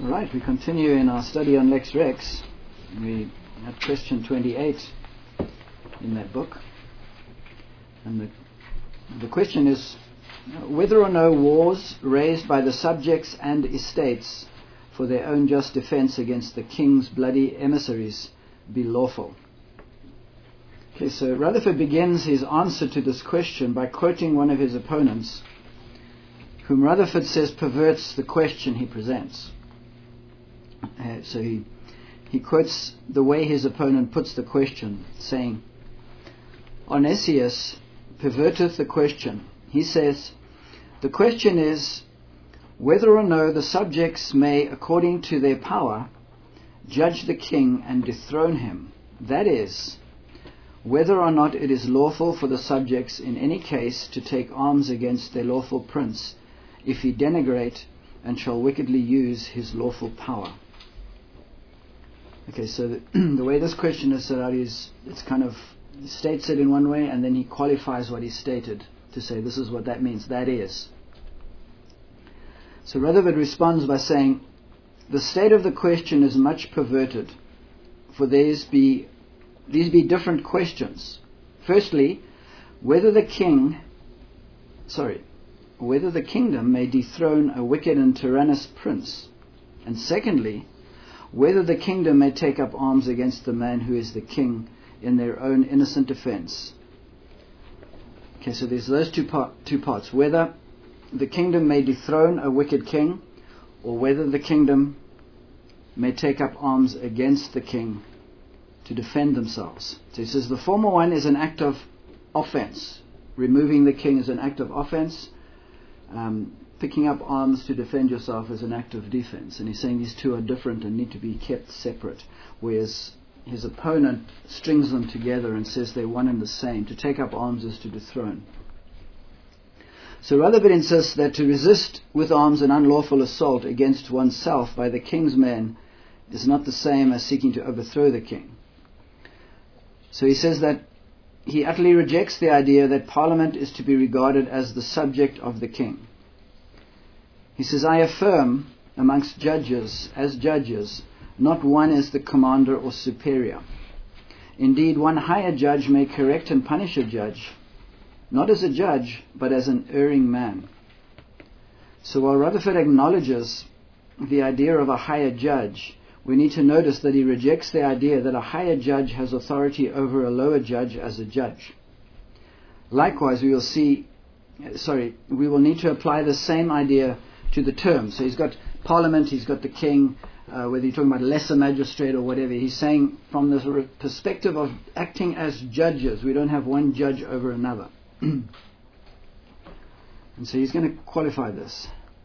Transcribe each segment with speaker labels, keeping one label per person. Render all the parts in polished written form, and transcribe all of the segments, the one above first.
Speaker 1: Right, we continue in our study on Lex Rex. We at question 28 in that book. And the question is whether or no wars raised by the subjects and estates for their own just defense against the king's bloody emissaries be lawful. Okay, so Rutherford begins his answer to this question by quoting one of his opponents, whom Rutherford says perverts the question he presents. So he quotes the way his opponent puts the question, saying, Onesius perverteth the question. He says, the question is whether or no the subjects may, according to their power, judge the king and dethrone him. That is, whether or not it is lawful for the subjects in any case to take arms against their lawful prince, if he denigrate and shall wickedly use his lawful power. Okay, so the way this question is set out is, it's kind of, he states it in one way and then he qualifies what he stated to say this is what that means, that is. So Rutherford responds by saying, the state of the question is much perverted, for these be different questions. Firstly, whether the kingdom may dethrone a wicked and tyrannous prince, and secondly, whether the kingdom may take up arms against the man who is the king in their own innocent defense. Okay, so there's those two parts, whether the kingdom may dethrone a wicked king, or whether the kingdom may take up arms against the king to defend themselves. So he says the former one is an act of offense. Removing the king is an act of offense. Picking up arms to defend yourself is an act of defense. And he's saying these two are different and need to be kept separate. Whereas his opponent strings them together and says they're one and the same. To take up arms is to dethrone. So Rutherford insists that to resist with arms an unlawful assault against oneself by the king's men is not the same as seeking to overthrow the king. So he says that he utterly rejects the idea that Parliament is to be regarded as the subject of the king. He says, I affirm amongst judges, as judges, not one is the commander or superior. Indeed, one higher judge may correct and punish a judge, not as a judge, but as an erring man. So while Rutherford acknowledges the idea of a higher judge, we need to notice that he rejects the idea that a higher judge has authority over a lower judge as a judge. Likewise, we will need to apply the same idea to the term. So he's got Parliament, he's got the king, whether you're talking about a lesser magistrate or whatever. He's saying from the perspective of acting as judges, we don't have one judge over another. And so he's going to qualify this.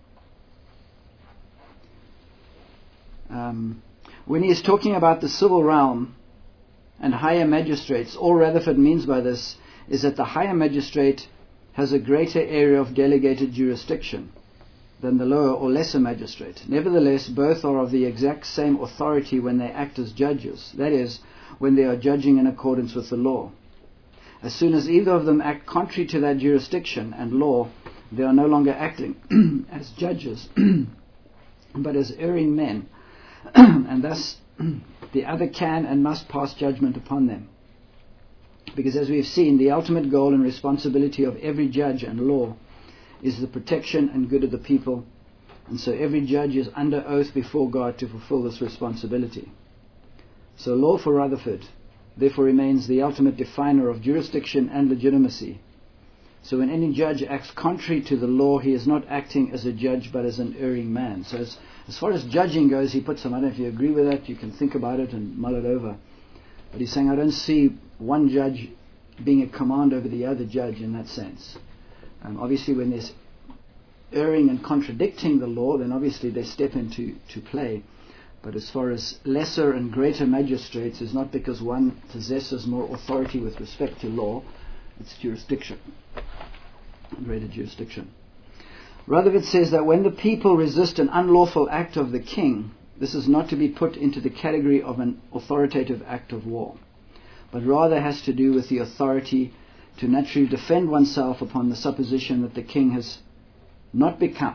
Speaker 1: When he is talking about the civil realm and higher magistrates, all Rutherford means by this is that the higher magistrate has a greater area of delegated jurisdiction than the lower or lesser magistrate. Nevertheless, both are of the exact same authority when they act as judges, that is, when they are judging in accordance with the law. As soon as either of them act contrary to that jurisdiction and law, they are no longer acting as judges, but as erring men, and thus the other can and must pass judgment upon them. Because as we have seen, the ultimate goal and responsibility of every judge and law is the protection and good of the people, and so every judge is under oath before God to fulfill this responsibility. So law for Rutherford therefore remains the ultimate definer of jurisdiction and legitimacy. So when any judge acts contrary to the law, he is not acting as a judge but as an erring man. So as far as judging goes, he puts some, I don't know if you agree with that, you can think about it and mull it over. But he's saying I don't see one judge being a command over the other judge in that sense. Obviously when there's erring and contradicting the law, then obviously they step into play. But as far as lesser and greater magistrates, it's not because one possesses more authority with respect to law, it's jurisdiction, greater jurisdiction. Rutherford says that when the people resist an unlawful act of the king, this is not to be put into the category of an authoritative act of war, but rather has to do with the authority to naturally defend oneself upon the supposition that the king has not become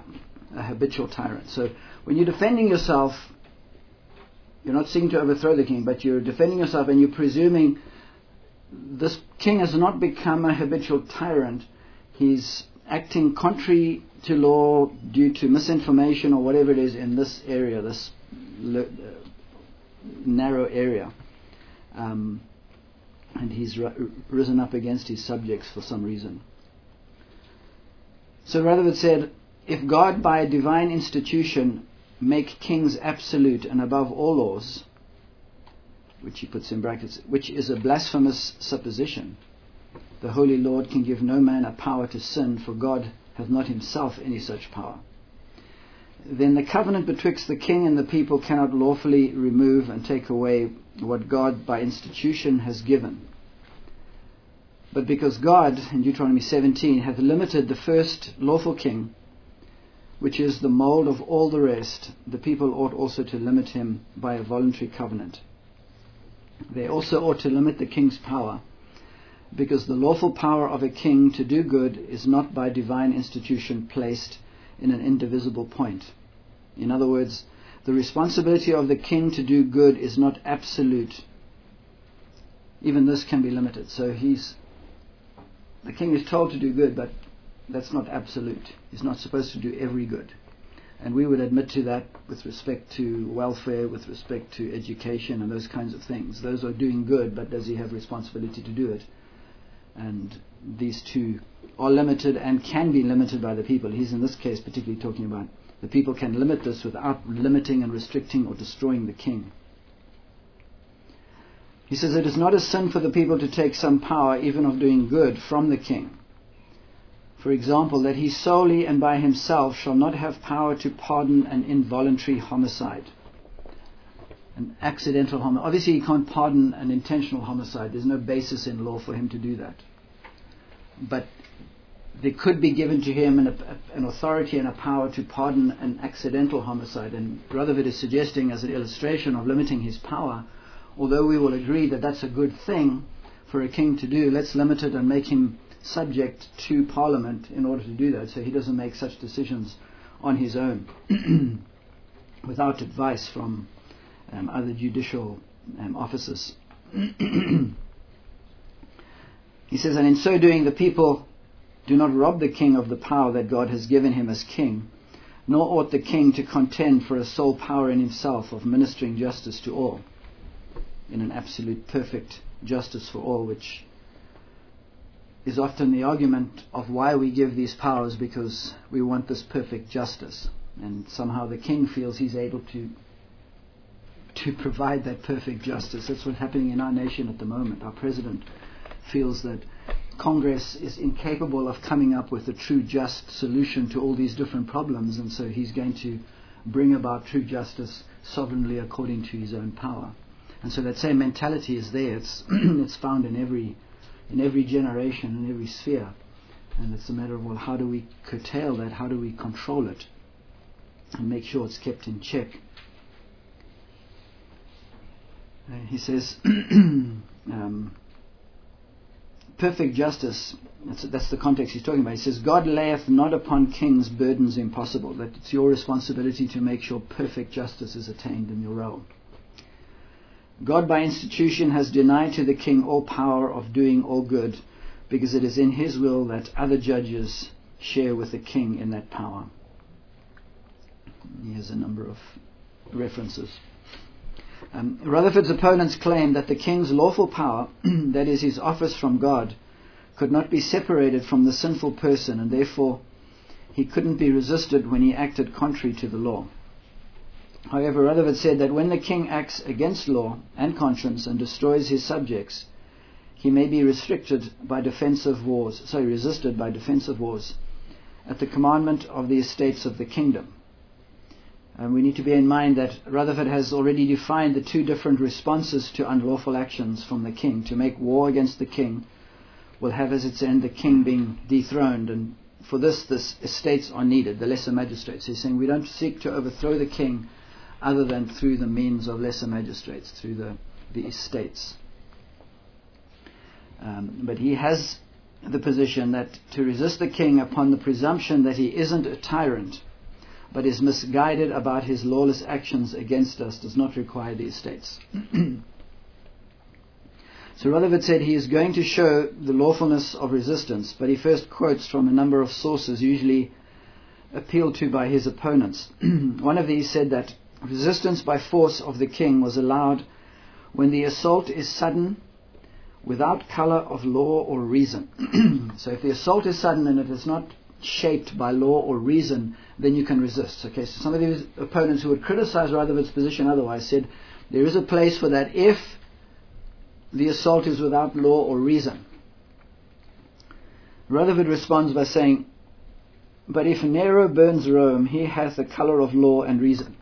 Speaker 1: a habitual tyrant. So when you're defending yourself, you're not seeking to overthrow the king, but you're defending yourself and you're presuming this king has not become a habitual tyrant. He's acting contrary to law due to misinformation or whatever it is in this area, this narrow area. And he's risen up against his subjects for some reason. So Rutherford said, if God by a divine institution make kings absolute and above all laws, which he puts in brackets, which is a blasphemous supposition, the Holy Lord can give no man a power to sin, for God hath not himself any such power. Then the covenant betwixt the king and the people cannot lawfully remove and take away what God by institution has given. But because God, in Deuteronomy 17, hath limited the first lawful king, which is the mould of all the rest, the people ought also to limit him by a voluntary covenant. They also ought to limit the king's power, because the lawful power of a king to do good is not by divine institution placed in an indivisible point. In other words, the responsibility of the king to do good is not absolute. Even this can be limited. So the king is told to do good, but that's not absolute. He's not supposed to do every good. And we would admit to that with respect to welfare, with respect to education and those kinds of things. Those are doing good, but does he have responsibility to do it? And these two are limited and can be limited by the people. He's in this case particularly talking about the people can limit this without limiting and restricting or destroying the king. He says it is not a sin for the people to take some power, even of doing good, from the king. For example, that he solely and by himself shall not have power to pardon an involuntary homicide. An accidental homicide. Obviously he can't pardon an intentional homicide. There's no basis in law for him to do that. But there could be given to him an authority and a power to pardon an accidental homicide. And Rutherford is suggesting as an illustration of limiting his power, although we will agree that that's a good thing for a king to do, let's limit it and make him subject to Parliament in order to do that, so he doesn't make such decisions on his own without advice from other judicial officers. He says, and in so doing the people do not rob the king of the power that God has given him as king, nor ought the king to contend for a sole power in himself of ministering justice to all, in an absolute perfect justice for all, which is often the argument of why we give these powers, because we want this perfect justice, and somehow the king feels he's able to provide that perfect justice. That's what's happening in our nation at the moment. Our president feels that Congress is incapable of coming up with a true just solution to all these different problems, and so he's going to bring about true justice sovereignly according to his own power. And so that same mentality is there. It's found in every generation, in every sphere. And it's a matter of, well, how do we curtail that? How do we control it? And make sure it's kept in check. He says, perfect justice, that's the context he's talking about. He says, God layeth not upon kings burdens impossible. That it's your responsibility to make sure perfect justice is attained in your realm. God by institution has denied to the king all power of doing all good, because it is in his will that other judges share with the king in that power. He has a number of references. Rutherford's opponents claim that the king's lawful power, that is his office from God, could not be separated from the sinful person, and therefore he couldn't be resisted when he acted contrary to the law. However, Rutherford said that when the king acts against law and conscience and destroys his subjects, he may be resisted by defensive wars at the commandment of the estates of the kingdom. And we need to bear in mind that Rutherford has already defined the two different responses to unlawful actions from the king. To make war against the king will have as its end the king being dethroned, and for this estates are needed, the lesser magistrates. He's saying we don't seek to overthrow the king other than through the means of lesser magistrates, through the estates. But he has the position that to resist the king upon the presumption that he isn't a tyrant but is misguided about his lawless actions against us, does not require these states. So Rutherford said he is going to show the lawfulness of resistance, but he first quotes from a number of sources usually appealed to by his opponents. One of these said that resistance by force of the king was allowed when the assault is sudden, without colour of law or reason. So if the assault is sudden and it is not shaped by law or reason, then you can resist. Okay, so some of these opponents who would criticize Rutherford's position otherwise said there is a place for that if the assault is without law or reason. Rutherford responds by saying, but if Nero burns Rome, he has the colour of law and reason.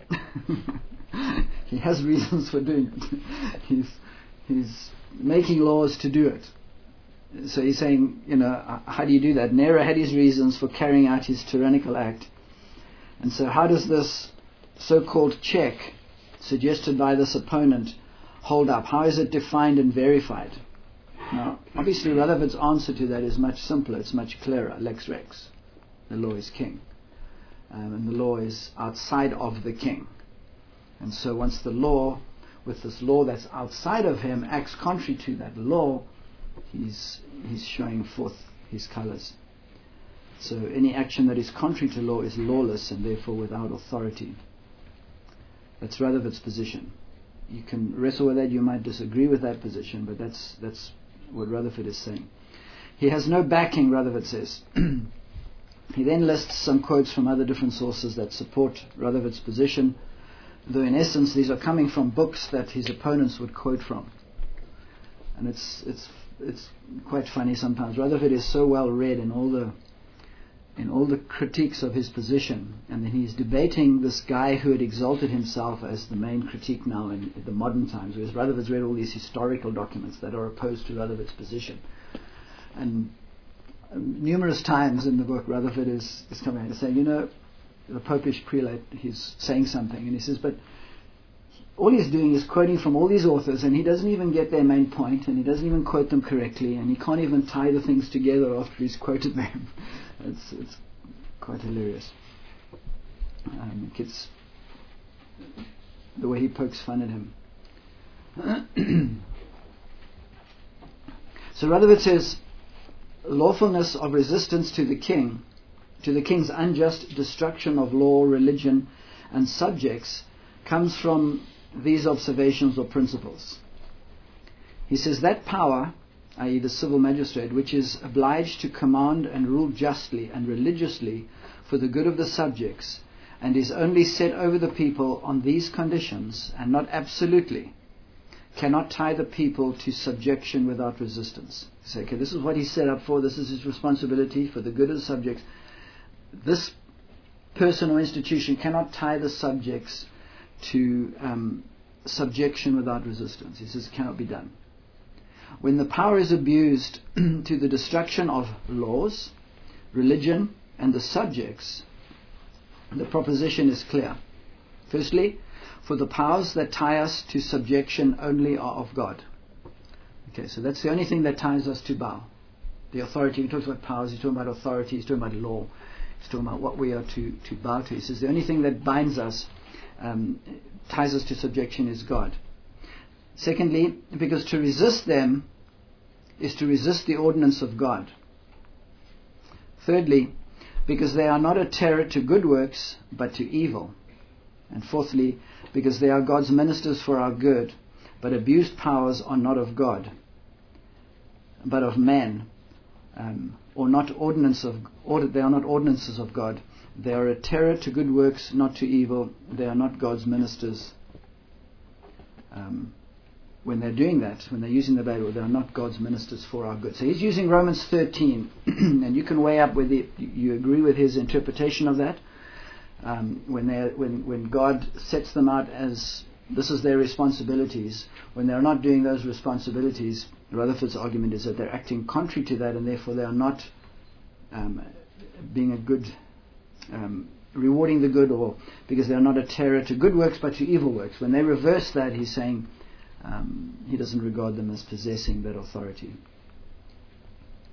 Speaker 1: He has reasons for doing it. He's making laws to do it. So he's saying, how do you do that? Nero had his reasons for carrying out his tyrannical act. And so how does this so-called check suggested by this opponent hold up? How is it defined and verified? Now, obviously Rutherford's answer to that is much simpler. It's much clearer. Lex Rex. The law is king. And the law is outside of the king. And so once the law, with this law that's outside of him, acts contrary to that law, he's showing forth his colours. So any action that is contrary to law is lawless and therefore without authority. That's Rutherford's position. You can wrestle with that, you might disagree with that position, but that's what Rutherford is saying. He has no backing, Rutherford says. He then lists some quotes from other different sources that support Rutherford's position, though in essence these are coming from books that his opponents would quote from. And it's quite funny sometimes. Rutherford is so well read in all the critiques of his position, and then he's debating this guy who had exalted himself as the main critique now in the modern times, whereas Rutherford's read all these historical documents that are opposed to Rutherford's position. And numerous times in the book Rutherford is coming out and saying, the popish prelate, he's saying something, and he says, but all he's doing is quoting from all these authors, and he doesn't even get their main point, and he doesn't even quote them correctly, and he can't even tie the things together after he's quoted them. It's quite hilarious. It's the way he pokes fun at him. So Rutherford says, lawfulness of resistance to the king's unjust destruction of law, religion, and subjects comes from these observations or principles. He says that power, i.e. the civil magistrate, which is obliged to command and rule justly and religiously for the good of the subjects, and is only set over the people on these conditions, and not absolutely, cannot tie the people to subjection without resistance. So, okay, this is what he's set up for, this is his responsibility for the good of the subjects. This person or institution cannot tie the subjects to subjection without resistance. He says it cannot be done. When the power is abused to the destruction of laws, religion, and the subjects, the proposition is clear. Firstly, for the powers that tie us to subjection only are of God. Okay, so that's the only thing that ties us to bow. The authority, he talks about powers, he's talking about authority, he's talking about law, he's talking about what we are to bow to. He says the only thing that binds us, ties us to subjection is God. Secondly, because to resist them is to resist the ordinance of God. Thirdly, because they are not a terror to good works, but to evil. And fourthly, because they are God's ministers for our good, but abused powers are not of God, but of man, or not they are not ordinances of God. They are a terror to good works, not to evil. They are not God's ministers. When they're doing that, when they're using the Bible, they are not God's ministers for our good. So he's using Romans 13, and you can weigh up whether you agree with his interpretation of that. When God sets them out as this is their responsibilities, when they're not doing those responsibilities, Rutherford's argument is that they're acting contrary to that, and therefore they are not being a good, rewarding the good, or because they are not a terror to good works but to evil works. When they reverse that, he's saying he doesn't regard them as possessing that authority.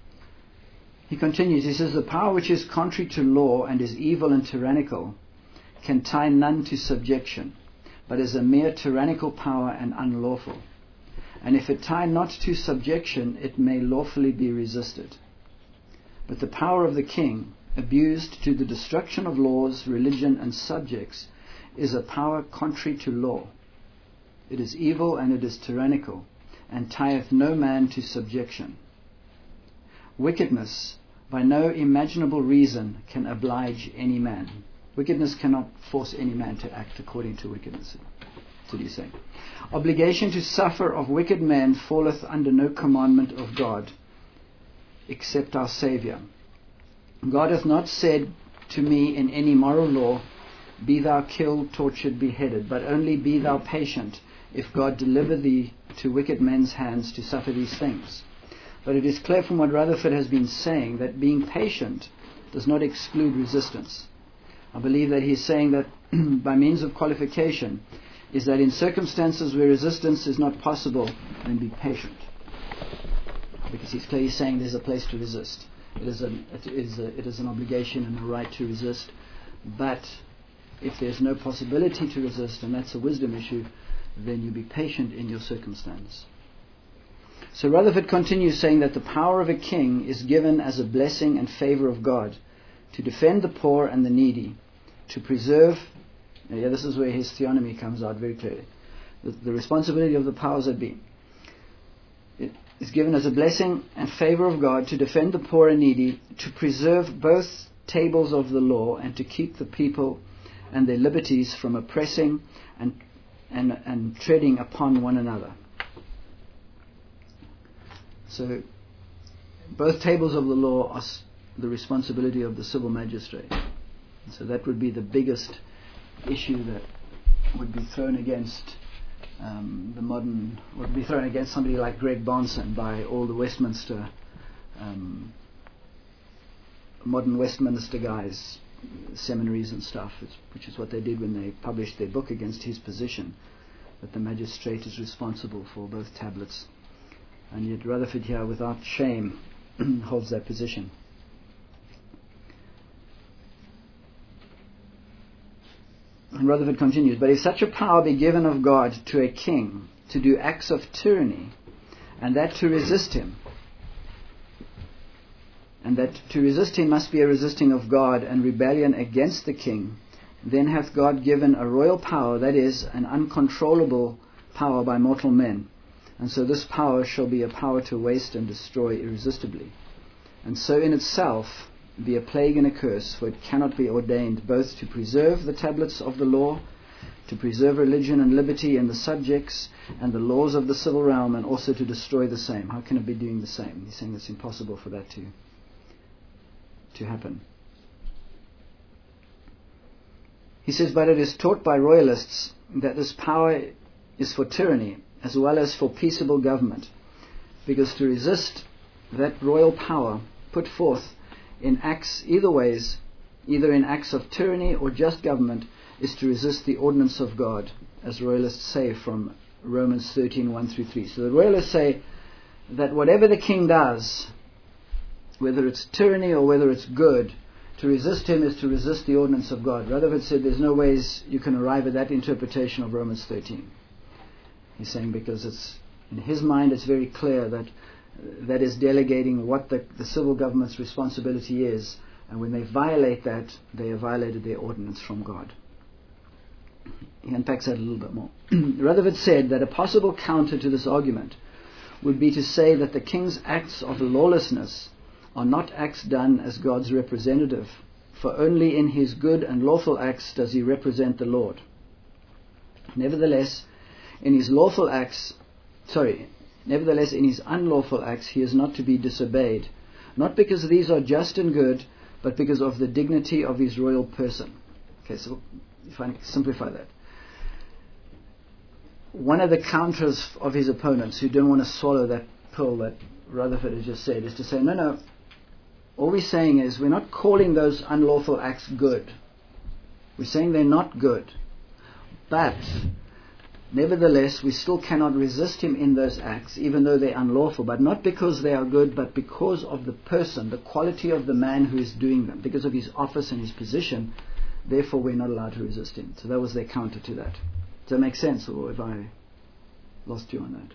Speaker 1: He continues, he says, the power which is contrary to law and is evil and tyrannical can tie none to subjection, but is a mere tyrannical power and unlawful. And if it tie not to subjection, it may lawfully be resisted. But the power of the king, abused to the destruction of laws, religion, and subjects, is a power contrary to law. It is evil and it is tyrannical, and tieth no man to subjection. Wickedness, by no imaginable reason, can oblige any man. Wickedness cannot force any man to act according to wickedness. That's what he's saying. Obligation to suffer of wicked men falleth under no commandment of God, except our Saviour. God hath not said to me in any moral law, be thou killed, tortured, beheaded, but only be thou patient, if God deliver thee to wicked men's hands to suffer these things. But it is clear from what Rutherford has been saying that being patient does not exclude resistance. I believe that he's saying that by means of qualification is that in circumstances where resistance is not possible, then be patient. Because he's clearly saying there's a place to resist. It is an obligation and a right to resist. But if there's no possibility to resist, and that's a wisdom issue, then you be patient in your circumstance. So Rutherford continues saying that the power of a king is given as a blessing and favor of God to defend the poor and the needy, to preserve, this is where his theonomy comes out very clearly, the responsibility of the powers that be. It is given as a blessing and favor of God to defend the poor and needy, to preserve both tables of the law, and to keep the people and their liberties from oppressing and treading upon one another. So both tables of the law are the responsibility of the civil magistrate. So that would be the biggest issue that would be thrown against would be thrown against somebody like Greg Bahnsen by all the Westminster, modern Westminster guys, seminaries and stuff, which is what they did when they published their book against his position, that the magistrate is responsible for both tablets. And yet Rutherford here, without shame, holds that position. And Rutherford continues, but if such a power be given of God to a king to do acts of tyranny, and that to resist him, and that to resist him must be a resisting of God and rebellion against the king, then hath God given a royal power, that is, an uncontrollable power by mortal men. And so this power shall be a power to waste and destroy irresistibly. And so in itself be a plague and a curse, for it cannot be ordained both to preserve the tablets of the law, to preserve religion and liberty in the subjects and the laws of the civil realm, and also to destroy the same. How can it be doing the same? He's saying it's impossible for that to happen. He says, but it is taught by royalists that this power is for tyranny as well as for peaceable government, because to resist that royal power put forth in acts either ways, either in acts of tyranny or just government, is to resist the ordinance of God, as royalists say from Romans 13:1-3. So the royalists say that whatever the king does, whether it's tyranny or whether it's good, to resist him is to resist the ordinance of God. Rutherford said there's no ways you can arrive at that interpretation of Romans 13. He's saying because it's, in his mind, it's very clear that that is delegating what the civil government's responsibility is, and when they violate that, they have violated their ordinance from God. He unpacks that a little bit more. Rutherford said that a possible counter to this argument would be to say that the king's acts of lawlessness are not acts done as God's representative, for only in his good and lawful acts does he represent the Lord. Nevertheless, in his unlawful acts he is not to be disobeyed, not because these are just and good, but because of the dignity of his royal person. Okay, so if I simplify that, one of the counters of his opponents who didn't want to swallow that pill that Rutherford has just said is to say, no, all we're saying is we're not calling those unlawful acts good. We're saying they're not good. But nevertheless, we still cannot resist him in those acts, even though they're unlawful, but not because they are good, but because of the person, the quality of the man who is doing them. Because of his office and his position, therefore we're not allowed to resist him. So that was their counter to that. Does that make sense, or have I lost you on that?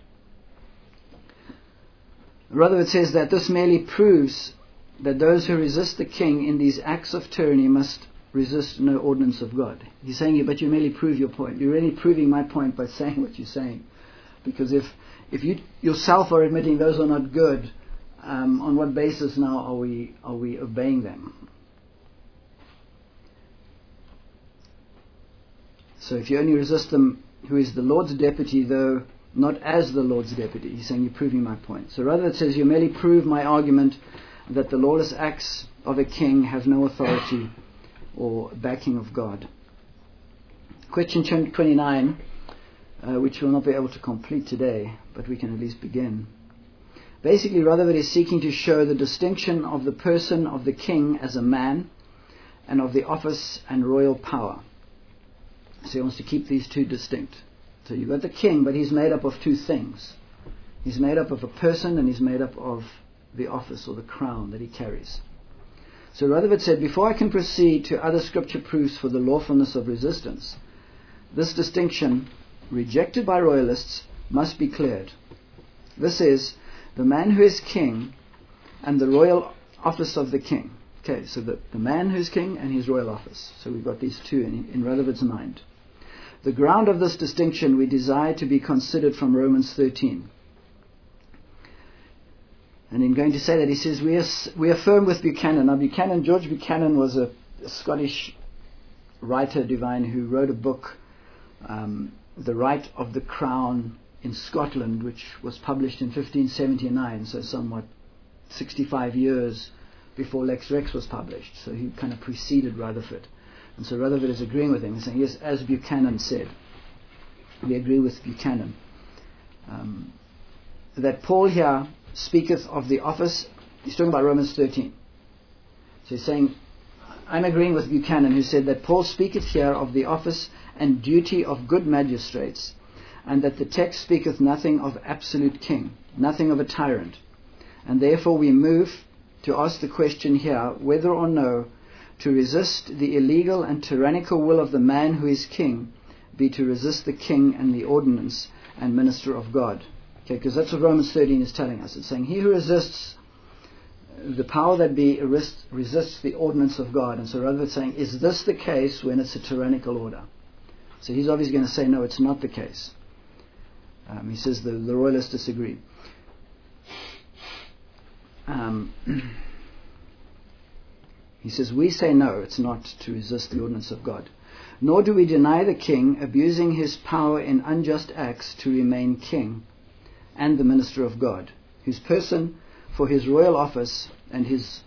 Speaker 1: Rather, it says that this merely proves that those who resist the king in these acts of tyranny must resist no ordinance of God. He's saying, but you merely prove your point. You're really proving my point by saying what you're saying. Because if you yourself are admitting those are not good, on what basis now are we obeying them? So if you only resist them who is the Lord's deputy, though not as the Lord's deputy, he's saying you're proving my point. So rather it says you merely prove my argument that the lawless acts of a king have no authority or backing of God. Question 29, which we'll not be able to complete today, but we can at least begin. Basically, Rutherford is seeking to show the distinction of the person of the king as a man and of the office and royal power. So he wants to keep these two distinct. So you've got the king, but he's made up of two things. He's made up of a person and he's made up of the office or the crown that he carries. So Rutherford said, before I can proceed to other scripture proofs for the lawfulness of resistance, this distinction, rejected by royalists, must be cleared. This is, the man who is king and the royal office of the king. Okay, so the man who is king and his royal office. So we've got these two in Rutherford's mind. The ground of this distinction we desire to be considered from Romans 13. And in going to say that, he says, we affirm with Buchanan. Now George Buchanan was a Scottish writer divine who wrote a book, The Right of the Crown in Scotland, which was published in 1579, so somewhat 65 years before Lex Rex was published. So he kind of preceded Rutherford. And so Rutherford is agreeing with him and saying, yes, as Buchanan said. We agree with Buchanan. That Paul here speaketh of the office, he's talking about Romans 13. So he's saying, I'm agreeing with Buchanan, who said that Paul speaketh here of the office and duty of good magistrates, and that the text speaketh nothing of absolute king, nothing of a tyrant. And therefore we move to ask the question here, whether or no to resist the illegal and tyrannical will of the man who is king be to resist the king and the ordinance and minister of God. Okay, because that's what Romans 13 is telling us. It's saying, he who resists the power that be resists the ordinance of God. And so rather than saying, is this the case when it's a tyrannical order? So he's obviously going to say, no, it's not the case. He says the royalists disagree. He says, we say no, it's not to resist the ordinance of God. Nor do we deny the king abusing his power in unjust acts to remain king and the minister of God, whose person for his royal office and his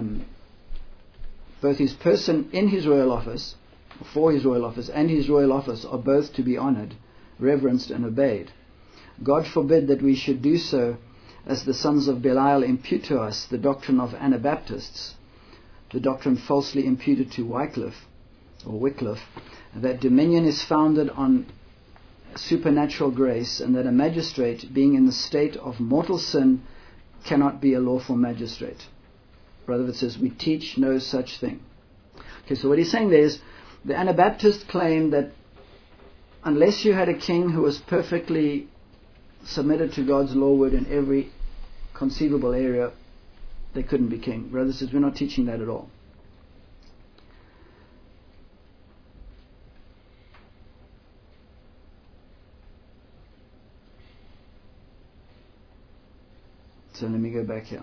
Speaker 1: both his person in his royal office, for his royal office, and his royal office are both to be honored, reverenced, and obeyed. God forbid that we should do so as the sons of Belial impute to us the doctrine of Anabaptists, the doctrine falsely imputed to Wycliffe, that dominion is founded on supernatural grace, and that a magistrate, being in the state of mortal sin, cannot be a lawful magistrate. Rather, it says, we teach no such thing. Okay, so what he's saying there is, the Anabaptists claim that unless you had a king who was perfectly submitted to God's law word in every conceivable area, they couldn't be king. Brother says, we're not teaching that at all. So let me go back here.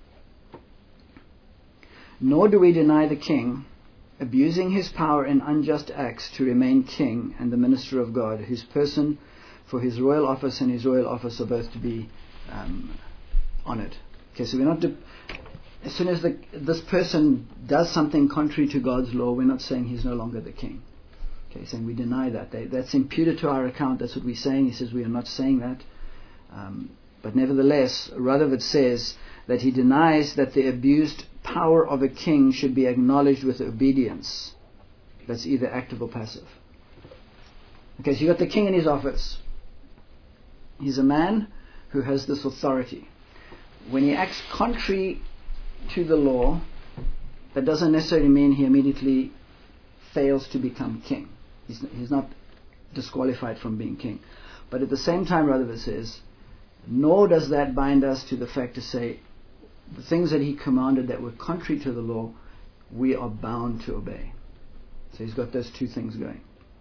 Speaker 1: Nor do we deny the king abusing his power in unjust acts to remain king and the minister of God, whose person for his royal office and his royal office are both to be honored. Okay, so we're not as soon as this person does something contrary to God's law, we're not saying he's no longer the king. Okay, saying we deny that. That's imputed to our account. That's what we're saying. He says we are not saying that. But nevertheless, Rutherford says that he denies that the abused power of a king should be acknowledged with obedience. That's either active or passive. Okay, so you've got the king in his office. He's a man who has this authority. When he acts contrary to the law, that doesn't necessarily mean he immediately fails to become king. He's not disqualified from being king. But at the same time, Rutherford says, nor does that bind us to the fact to say the things that he commanded that were contrary to the law, we are bound to obey. So he's got those two things going.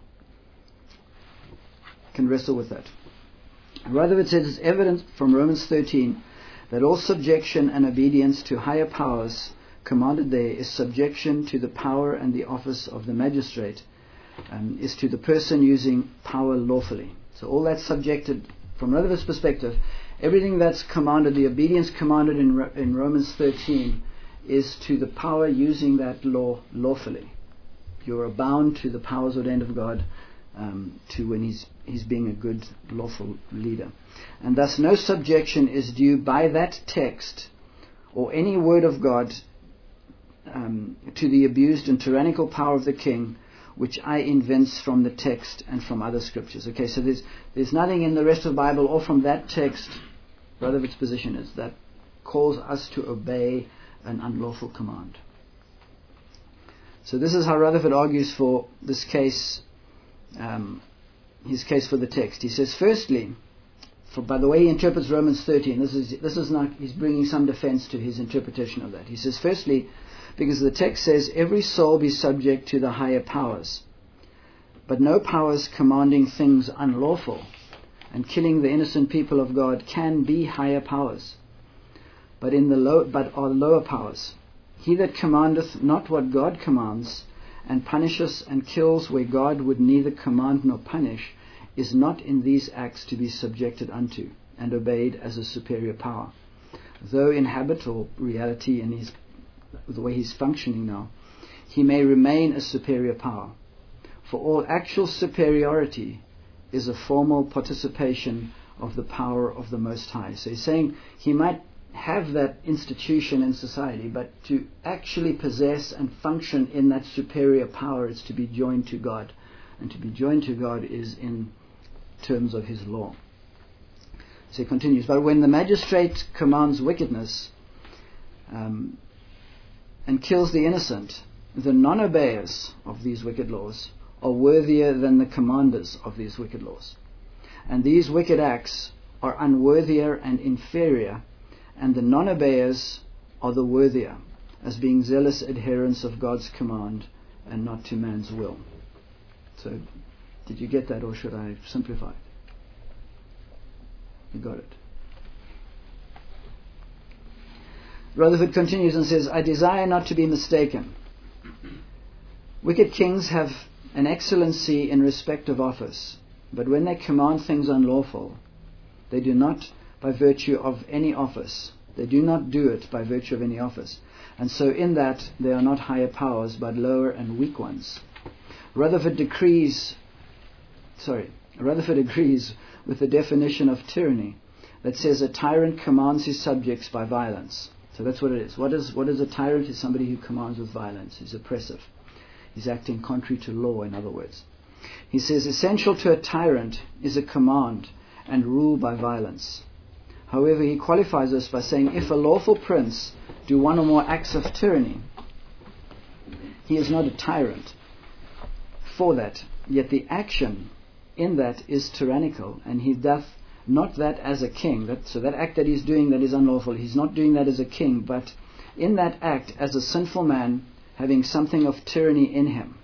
Speaker 1: Can wrestle with that. Rutherford says it's evident from Romans 13 that all subjection and obedience to higher powers commanded there is subjection to the power and the office of the magistrate, is to the person using power lawfully. So all that's subjected, from Rutherford's perspective, everything that's commanded, the obedience commanded in Romans 13 is to the power using that law lawfully. You are bound to the powers ordained of God to when he's being a good lawful leader. And thus no subjection is due by that text or any word of God to the abused and tyrannical power of the king, which I invents from the text and from other scriptures. Okay, so there's nothing in the rest of the Bible or from that text, Rutherford's position is, that calls us to obey an unlawful command. So this is how Rutherford argues for this case, his case for the text. He says, firstly, by the way he interprets Romans 13, this is not, he's bringing some defense to his interpretation of that. He says, firstly, because the text says, every soul be subject to the higher powers, but no powers commanding things unlawful and killing the innocent people of God can be higher powers, but are lower powers. He that commandeth not what God commands, and punisheth and kills where God would neither command nor punish, is not in these acts to be subjected unto and obeyed as a superior power, though in habit or reality and the way he's functioning now, he may remain a superior power. For all actual superiority is a formal participation of the power of the Most High. So he's saying he might have that institution in society, but to actually possess and function in that superior power is to be joined to God. And to be joined to God is in terms of his law. So he continues, but when the magistrate commands wickedness and kills the innocent, the non-obeyers of these wicked laws are worthier than the commanders of these wicked laws. And these wicked acts are unworthier and inferior, and the non-obeyers are the worthier, as being zealous adherents of God's command and not to man's will. So, did you get that, or should I simplify it? You got it. Rutherford continues and says, I desire not to be mistaken. Wicked kings have an excellency in respect of office, but when they command things unlawful, they do not by virtue of any office. They do not do it by virtue of any office. And so in that they are not higher powers, but lower and weak ones. Rutherford agrees with the definition of tyranny that says a tyrant commands his subjects by violence. So that's what it is. What is a tyrant? Is somebody who commands with violence. He's oppressive. He's acting contrary to law, in other words. He says essential to a tyrant is a command and rule by violence. However, he qualifies this by saying if a lawful prince do one or more acts of tyranny, he is not a tyrant for that, yet the action in that is tyrannical, and he doth not that as a king. So that act that he's doing that is unlawful, he's not doing that as a king, but in that act as a sinful man having something of tyranny in him.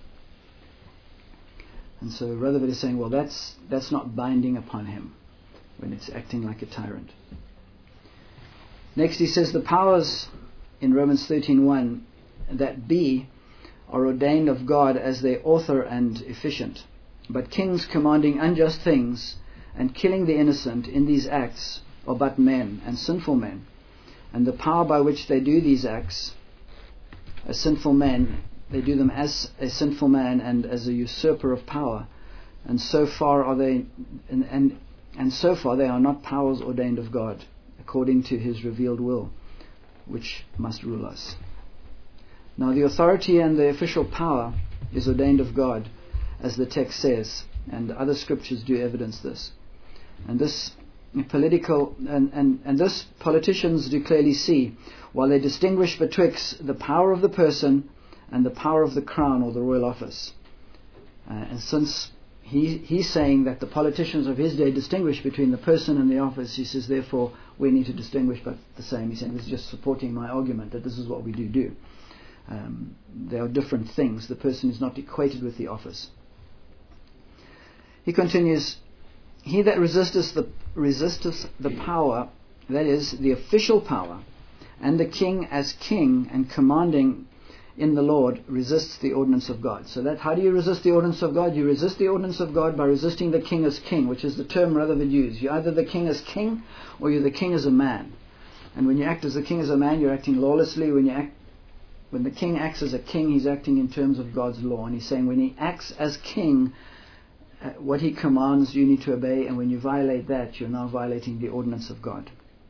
Speaker 1: And so Rutherford is saying, well, that's not binding upon him when it's acting like a tyrant. Next he says the powers in Romans 13:1 that be are ordained of God as their author and efficient. But kings commanding unjust things and killing the innocent in these acts are but men and sinful men. And the power by which they do these acts as sinful men, they do them as a sinful man and as a usurper of power. And so far are they, and so far they are not powers ordained of God, according to his revealed will, which must rule us. Now the authority and the official power is ordained of God, as the text says, and other scriptures do evidence this. And this this politicians do clearly see, while they distinguish betwixt the power of the person and the power of the crown or the royal office. And since he's saying that the politicians of his day distinguish between the person and the office, he says, therefore, we need to distinguish but the same. He's saying, this is just supporting my argument that this is what we do. They are different things. The person is not equated with the office. He continues, he that resisteth the power, that is, the official power, and the king as king and commanding in the Lord, resists the ordinance of God. So that, how do you resist the ordinance of God? You resist the ordinance of God by resisting the king as king, which is the term Rutherford used. You're either the king as king, or you're the king as a man. And when you act as the king as a man, you're acting lawlessly. When the king acts as a king, he's acting in terms of God's law. And he's saying when he acts as king, what he commands you need to obey, and when you violate that, you're now violating the ordinance of God.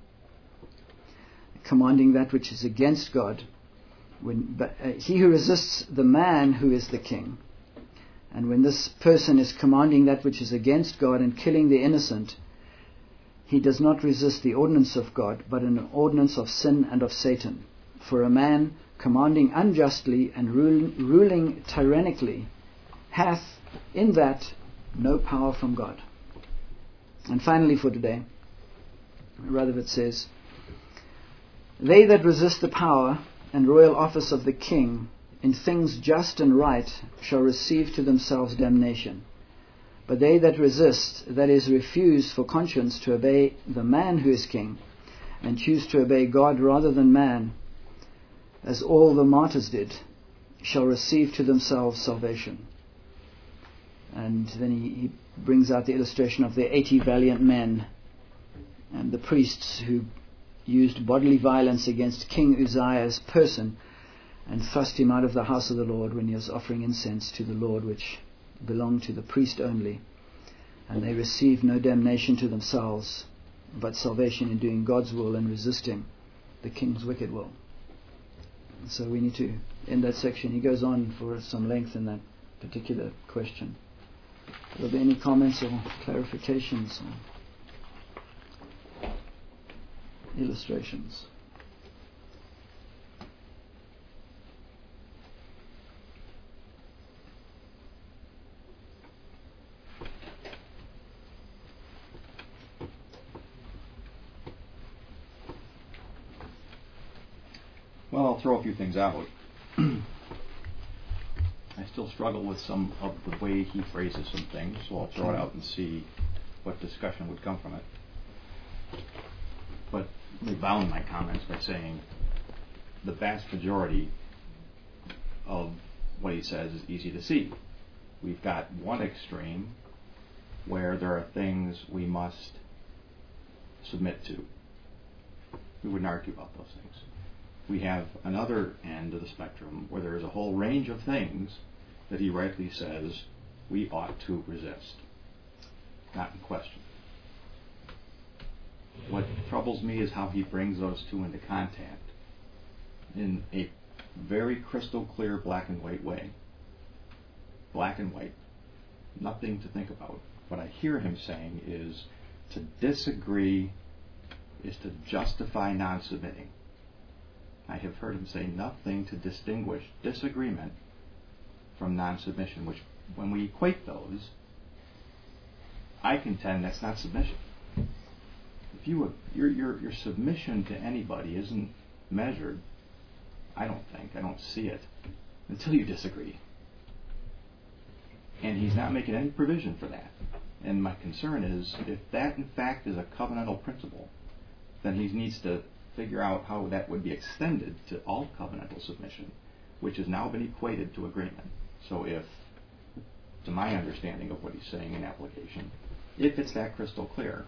Speaker 1: Commanding that which is against God. He who resists the man who is the king, and when this person is commanding that which is against God and killing the innocent, he does not resist the ordinance of God, but an ordinance of sin and of Satan. For a man commanding unjustly and ruling tyrannically hath in that no power from God. And finally for today, Rutherford says, they that resist the power and royal office of the king in things just and right shall receive to themselves damnation. But they that resist, that is, refuse for conscience to obey the man who is king, and choose to obey God rather than man, as all the martyrs did, shall receive to themselves salvation. And then he brings out the illustration of the 80 valiant men and the priests who used bodily violence against King Uzziah's person and thrust him out of the house of the Lord when he was offering incense to the Lord, which belonged to the priest only. And they received no damnation to themselves, but salvation in doing God's will and resisting the king's wicked will. So we need to end that section. He goes on for some length in that particular question. Are there any comments or clarifications or illustrations?
Speaker 2: Well, I'll throw a few things out. I still struggle with some of the way he phrases some things, so I'll throw it out and see what discussion would come from it. But let me bound my comments by saying the vast majority of what he says is easy to see. We've got one extreme where there are things we must submit to. We wouldn't argue about those things. We have another end of the spectrum where there is a whole range of things that he rightly says we ought to resist. Not in question. What troubles me is how he brings those two into contact in a very crystal clear black and white way. Black and white. Nothing to think about. What I hear him saying is to disagree is to justify non-submitting. I have heard him say nothing to distinguish disagreement from non-submission, which when we equate those, I contend that's not submission. If your submission to anybody isn't measured, I don't see it, until you disagree. And he's not making any provision for that. And my concern is, if that in fact is a covenantal principle, then he needs to figure out how that would be extended to all covenantal submission, which has now been equated to agreement. So if, to my understanding of what he's saying in application, if it's that crystal clear,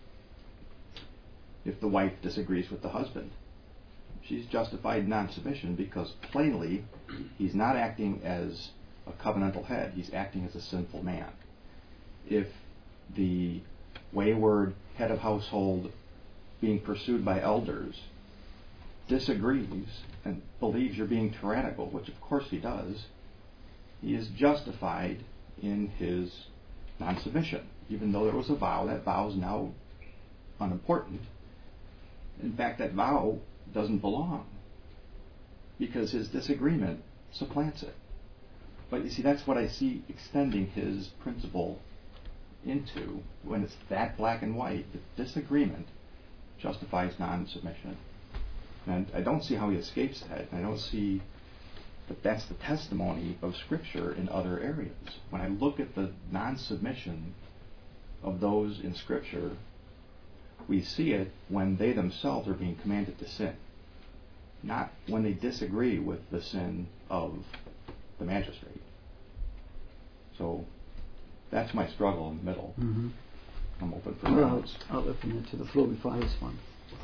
Speaker 2: if the wife disagrees with the husband, she's justified non-submission because plainly he's not acting as a covenantal head, he's acting as a sinful man. If the wayward head of household being pursued by elders disagrees and believes you're being tyrannical, which of course he does, he is justified in his non-submission. Even though there was a vow, that vow is now unimportant. In fact, that vow doesn't belong because his disagreement supplants it. But you see, that's what I see extending his principle into when it's that black and white. The disagreement justifies non-submission. And I don't see how he escapes that. I don't see that that's the testimony of Scripture in other areas. When I look at the non-submission of those in Scripture, we see it when they themselves are being commanded to sin, not when they disagree with the sin of the magistrate. So that's my struggle in the middle.
Speaker 1: Mm-hmm.
Speaker 2: I'm open for
Speaker 1: Well,
Speaker 2: comments.
Speaker 1: I'll open it to the floor before I respond.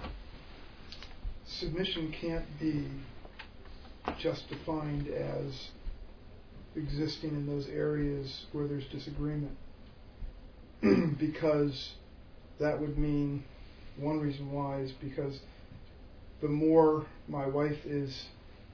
Speaker 3: Submission can't be just defined as existing in those areas where there's disagreement, because that would mean, one reason why is because the more my wife is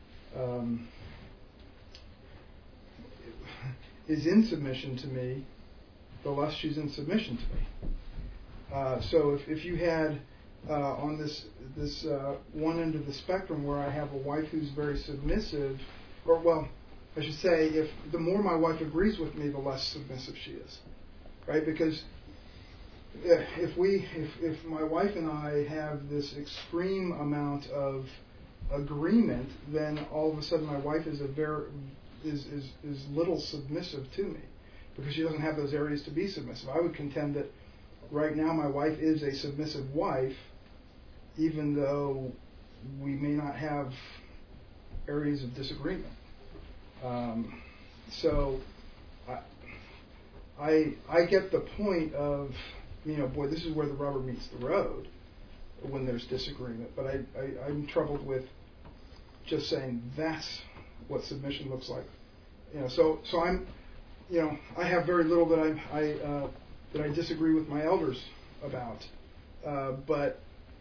Speaker 3: in submission to me, the less she's in submission to me. So if you had on this one end of the spectrum where I have a wife who's very submissive, or well, I should say, if the more my wife agrees with me, the less submissive she is, right? Because if my wife and I have this extreme amount of agreement, then all of a sudden my wife is little submissive to me, because she doesn't have those areas to be submissive. I would contend that right now my wife is a submissive wife, even though we may not have areas of disagreement. So I get the point of, boy, this is where the rubber meets the road when there's disagreement. But I'm troubled with just saying that's what submission looks like. So I'm, I have very little that I disagree with my elders about. But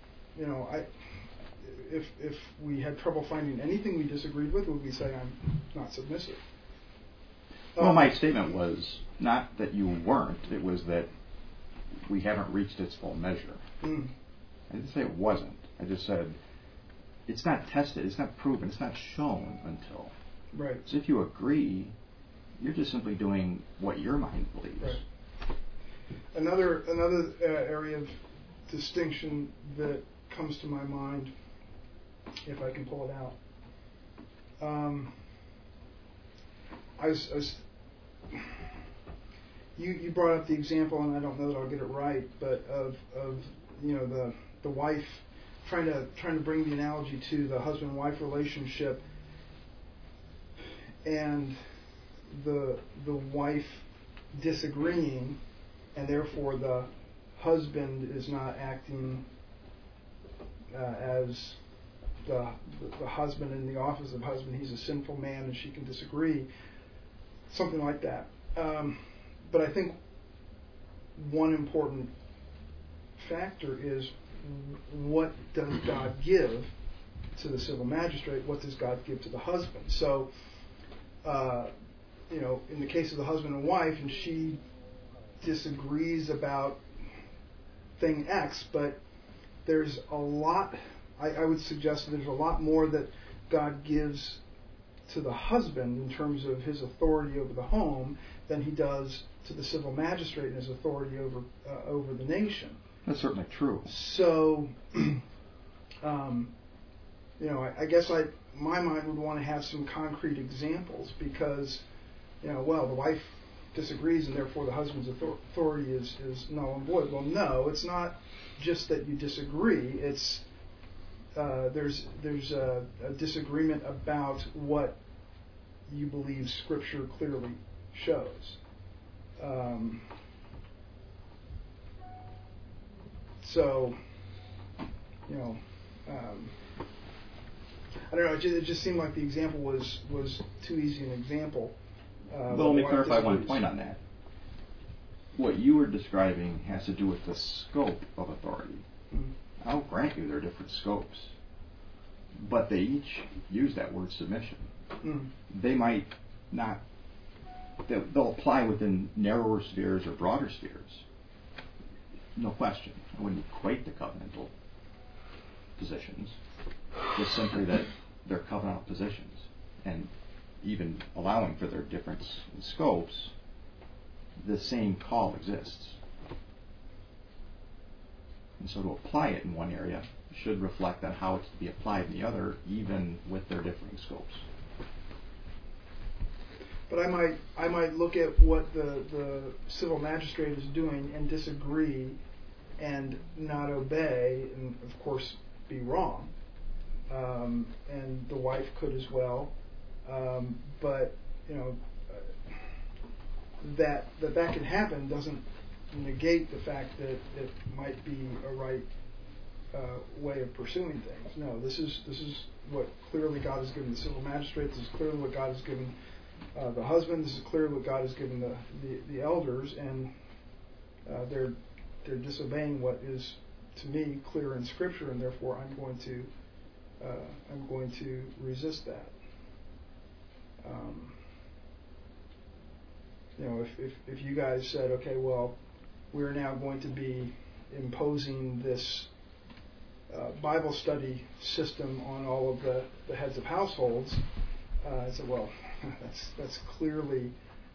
Speaker 3: if we had trouble finding anything we disagreed with, would we say I'm not submissive?
Speaker 2: Well, my statement was not that you weren't, it was that we haven't reached its full measure.
Speaker 3: Mm.
Speaker 2: I didn't say it wasn't. I just said it's not tested, it's not proven, it's not shown until.
Speaker 3: Right.
Speaker 2: So if you agree, you're just simply doing what your mind believes.
Speaker 3: Right. Another area of distinction that comes to my mind, if I can pull it out. You brought up the example, and I don't know that I'll get it right, but of the wife trying to bring the analogy to the husband-wife relationship, and the wife disagreeing, and therefore the husband is not acting as the husband in the office of husband. He's a sinful man, and she can disagree. Something like that. But I think one important factor is, what does God give to the civil magistrate? What does God give to the husband? So, in the case of the husband and wife, and she disagrees about thing X, but there's a lot, I would suggest that there's a lot more that God gives to the husband in terms of his authority over the home than he does to the civil magistrate and his authority over the nation.
Speaker 2: That's certainly true.
Speaker 3: So, I guess my mind would want to have some concrete examples, because, the wife disagrees and therefore the husband's authority is null and void. Well, no, it's not just that you disagree. It's there's a disagreement about what you believe Scripture clearly shows. I don't know. It just seemed like the example was too easy an example.
Speaker 2: Well, let me clarify one point on that. What you were describing has to do with the scope of authority.
Speaker 3: Mm-hmm.
Speaker 2: I'll grant you there are different scopes, but they each use that word submission.
Speaker 3: Mm-hmm.
Speaker 2: They might not, they'll apply within narrower spheres or broader spheres. No question. I wouldn't equate the covenantal positions, just simply that they're covenantal positions. And even allowing for their difference in scopes, the same call exists. And so to apply it in one area should reflect on how it's to be applied in the other, even with their differing scopes.
Speaker 3: But I might look at what the civil magistrate is doing and disagree and not obey, and of course be wrong. And the wife could as well. But that can happen doesn't negate the fact that it might be a right way of pursuing things. No, this is what clearly God has given the civil magistrate. This is clearly what God has given the husband. This is clearly what God has given the elders, and they're disobeying what is, to me, clear in Scripture, and therefore I'm going to resist that. If you guys said, okay, well, we're now going to be imposing this Bible study system on all of the heads of households, I said, well, that's clearly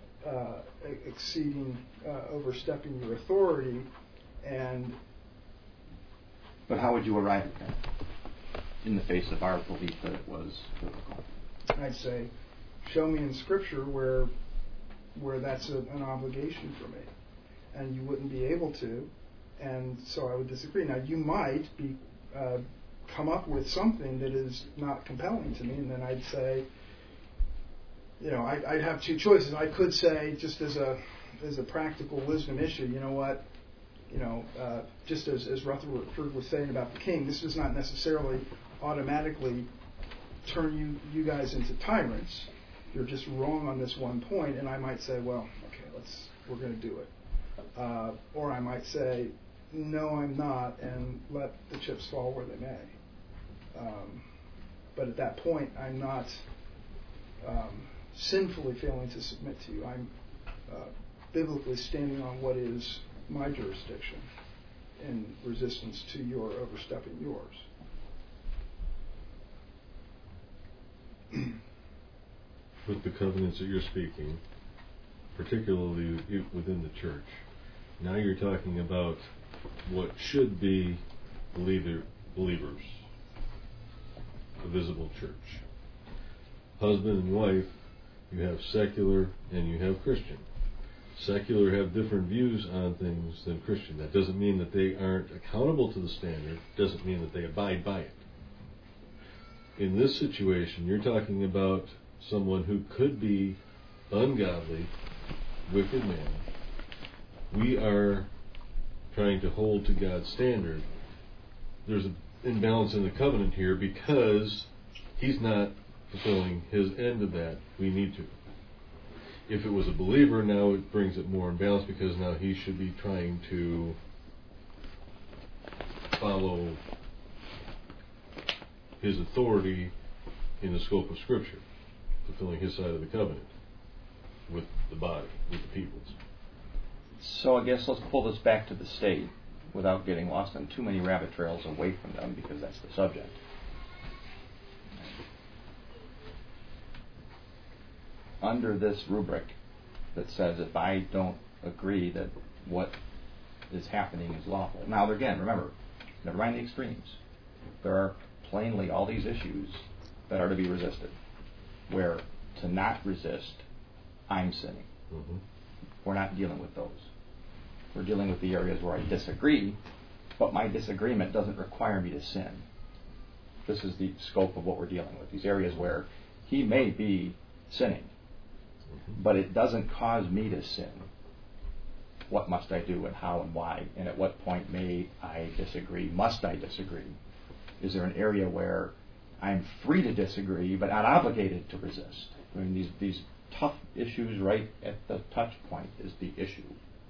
Speaker 3: overstepping your authority.
Speaker 2: But how would you arrive at that in the face of our belief that it was biblical?
Speaker 3: I'd say, show me in Scripture where that's an obligation for me, and you wouldn't be able to, and so I would disagree. Now you might come up with something that is not compelling to me, and then I'd say, I'd have two choices. I could say, just as a practical wisdom issue, you know what, just as Rutherford was saying about the king, this does not necessarily automatically turn you guys into tyrants. You're just wrong on this one point, and I might say, well, okay, we're going to do it. Or I might say, no, I'm not, and let the chips fall where they may. But at that point, I'm not sinfully failing to submit to you. I'm biblically standing on what is my jurisdiction in resistance to your overstepping yours.
Speaker 4: With the covenants that you're speaking, particularly within the church, now you're talking about what should be believers, a visible church. Husband and wife, you have secular and you have Christian. Secular have different views on things than Christian. That doesn't mean that they aren't accountable to the standard. Doesn't mean that they abide by it. In this situation, you're talking about someone who could be ungodly, wicked man. We are trying to hold to God's standard. There's an imbalance in the covenant here because he's not fulfilling his end of that. We need to. If it was a believer, now it brings it more in balance because now he should be trying to follow his authority in the scope of Scripture, fulfilling his side of the covenant with the body, with the peoples.
Speaker 2: So I guess let's pull this back to the state without getting lost on too many rabbit trails away from them, because that's the subject. Under this rubric that says if I don't agree that what is happening is lawful. Now again, remember, never mind the extremes. There are plainly all these issues that are to be resisted, where to not resist, I'm sinning.
Speaker 4: Mm-hmm.
Speaker 2: We're not dealing with those. We're dealing with the areas where I disagree, but my disagreement doesn't require me to sin. This is the scope of what we're dealing with, these areas where he may be sinning, but it doesn't cause me to sin. What must I do, and how, and why, and at what point may I disagree? Must I disagree? Is there an area where I'm free to disagree but not obligated to resist? I mean, these tough issues right at the touch point is the issue.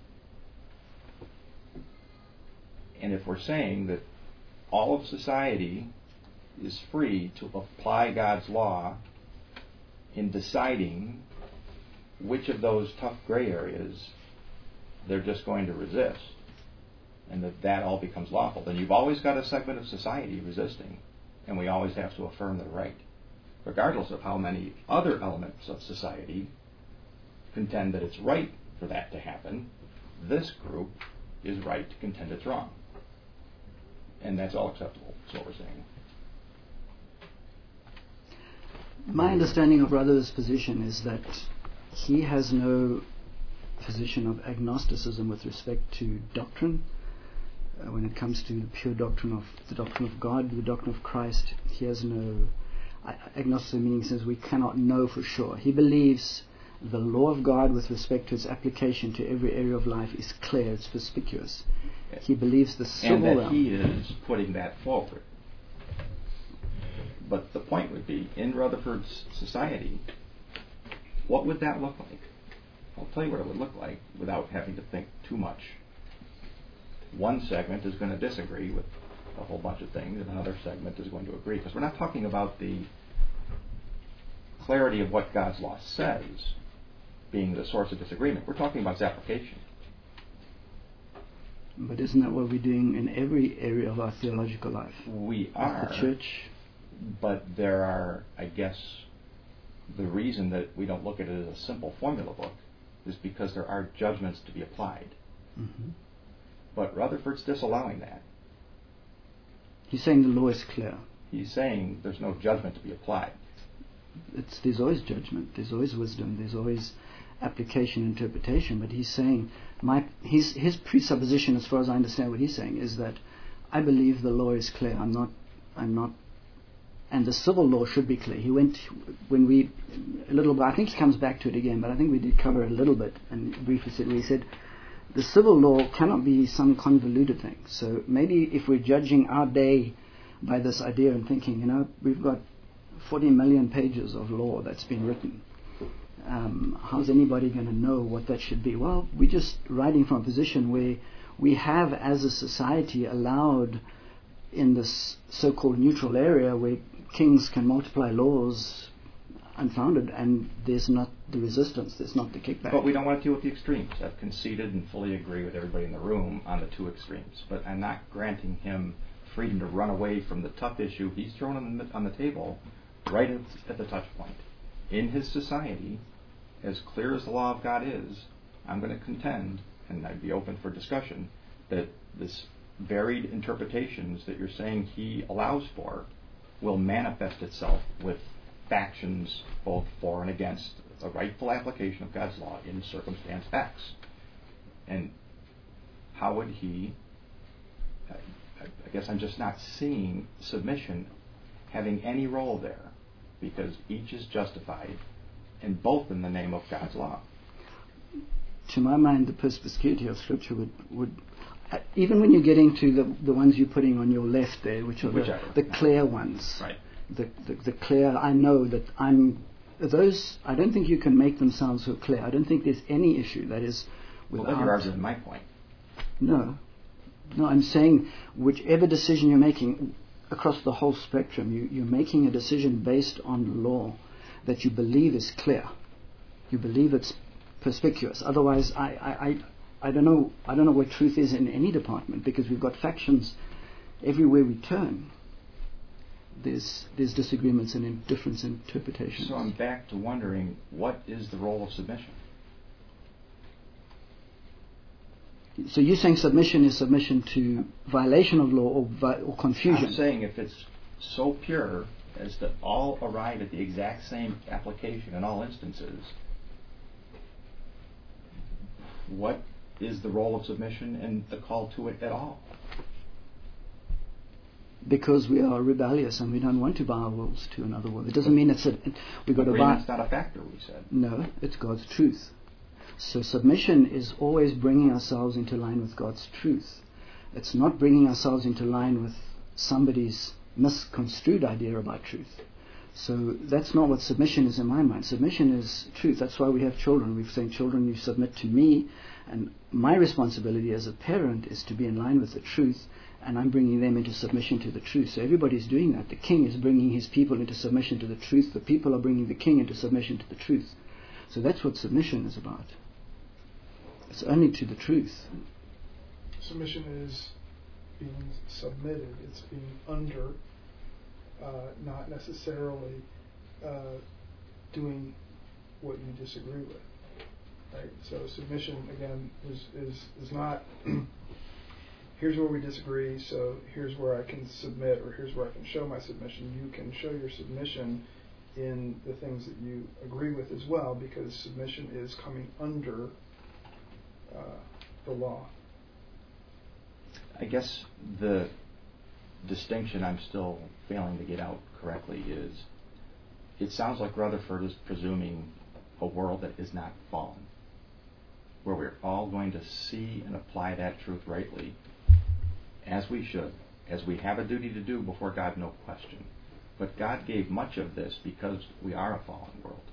Speaker 2: And if we're saying that all of society is free to apply God's law in deciding which of those tough gray areas they're just going to resist, and that all becomes lawful, then you've always got a segment of society resisting, and we always have to affirm their right. regardless of how many other elements of society contend that it's right for that to happen, this group is right to contend it's wrong. And that's all acceptable, is what we're saying.
Speaker 1: My understanding of Rutherford's position is that he has no position of agnosticism with respect to doctrine. When it comes to the pure doctrine of God, the doctrine of Christ, he has no agnosticism, meaning says we cannot know for sure. He believes the law of God with respect to its application to every area of life is clear, it's perspicuous. He believes the civil
Speaker 2: and that
Speaker 1: realm.
Speaker 2: he is putting that forward. But the point would be, in Rutherford's society, what would that look like? I'll tell you what it would look like without having to think too much. One segment is going to disagree with a whole bunch of things, and another segment is going to agree. Because we're not talking about the clarity of what God's law says being the source of disagreement. We're talking about its application.
Speaker 1: But isn't that what we're doing in every area of our theological life?
Speaker 2: We are.
Speaker 1: The church.
Speaker 2: But there are, I guess, the reason that we don't look at it as a simple formula book is because there are judgments to be applied.
Speaker 1: Mm-hmm.
Speaker 2: But Rutherford's disallowing that.
Speaker 1: He's saying the law is clear.
Speaker 2: He's saying there's no judgment to be applied.
Speaker 1: There's always judgment, there's always wisdom, there's always application, interpretation, but he's saying, his presupposition, as far as I understand what he's saying, is that I believe the law is clear, I'm not, and the civil law should be clear. I think he comes back to it again, but I think we did cover it a little bit, and briefly said, he said, the civil law cannot be some convoluted thing. So maybe if we're judging our day by this idea and thinking, we've got 40 million pages of law that's been written, how's anybody going to know what that should be? Well, we're just writing from a position where we have, as a society, allowed in this so-called neutral area where kings can multiply laws unfounded, and there's not the resistance, there's not the kickback.
Speaker 2: But we don't want to deal with the extremes. I've conceded and fully agree with everybody in the room on the two extremes. But I'm not granting him freedom to run away from the tough issue he's thrown on the table right at the touch point. In his society, as clear as the law of God is, I'm going to contend, and I'd be open for discussion, that this varied interpretations that you're saying he allows for will manifest itself with factions both for and against a rightful application of God's law in circumstance X. And how would he, I guess I'm just not seeing submission having any role there, because each is justified, and both in the name of God's law.
Speaker 1: To my mind, the perspicuity of Scripture would even when you're getting to the ones you're putting on your left there, which are the clear ones,
Speaker 2: right?
Speaker 1: The clear, I know that those, I don't think you can make them sound so clear. I don't think there's any issue that is without...
Speaker 2: Well, then you're arguing my point.
Speaker 1: No, I'm saying whichever decision you're making across the whole spectrum, you're making a decision based on law that you believe is clear. You believe it's perspicuous. Otherwise, I don't know where truth is in any department, because we've got factions everywhere we turn. There's disagreements and different interpretations.
Speaker 2: So I'm back to wondering, what is the role of submission?
Speaker 1: So you're saying submission is submission to violation of law or confusion?
Speaker 2: I'm saying if it's so pure as to all arrive at the exact same application in all instances, what is the role of submission and the call to it at all?
Speaker 1: Because we are rebellious and we don't want to bow our wills to another will. It doesn't mean we've got to bow.
Speaker 2: Agreement's not a factor, we said.
Speaker 1: No, it's God's truth. So submission is always bringing ourselves into line with God's truth. It's not bringing ourselves into line with somebody's misconstrued idea about truth. So that's not what submission is in my mind. Submission is truth. That's why we have children. We've said, children, you submit to me, and my responsibility as a parent is to be in line with the truth, and I'm bringing them into submission to the truth. So everybody's doing that. The king is bringing his people into submission to the truth. The people are bringing the king into submission to the truth. So that's what submission is about. It's only to the truth.
Speaker 3: Submission is being submitted. It's being under, not necessarily doing what you disagree with. Right? So submission, again, is not here's where we disagree, so here's where I can submit, or here's where I can show my submission. You can show your submission in the things that you agree with as well, because submission is coming under the law.
Speaker 2: I guess the distinction I'm still failing to get out correctly is, it sounds like Rutherford is presuming a world that is not fallen, where we're all going to see and apply that truth rightly, as we should, as we have a duty to do before God, no question. But God gave much of this because we are a fallen world,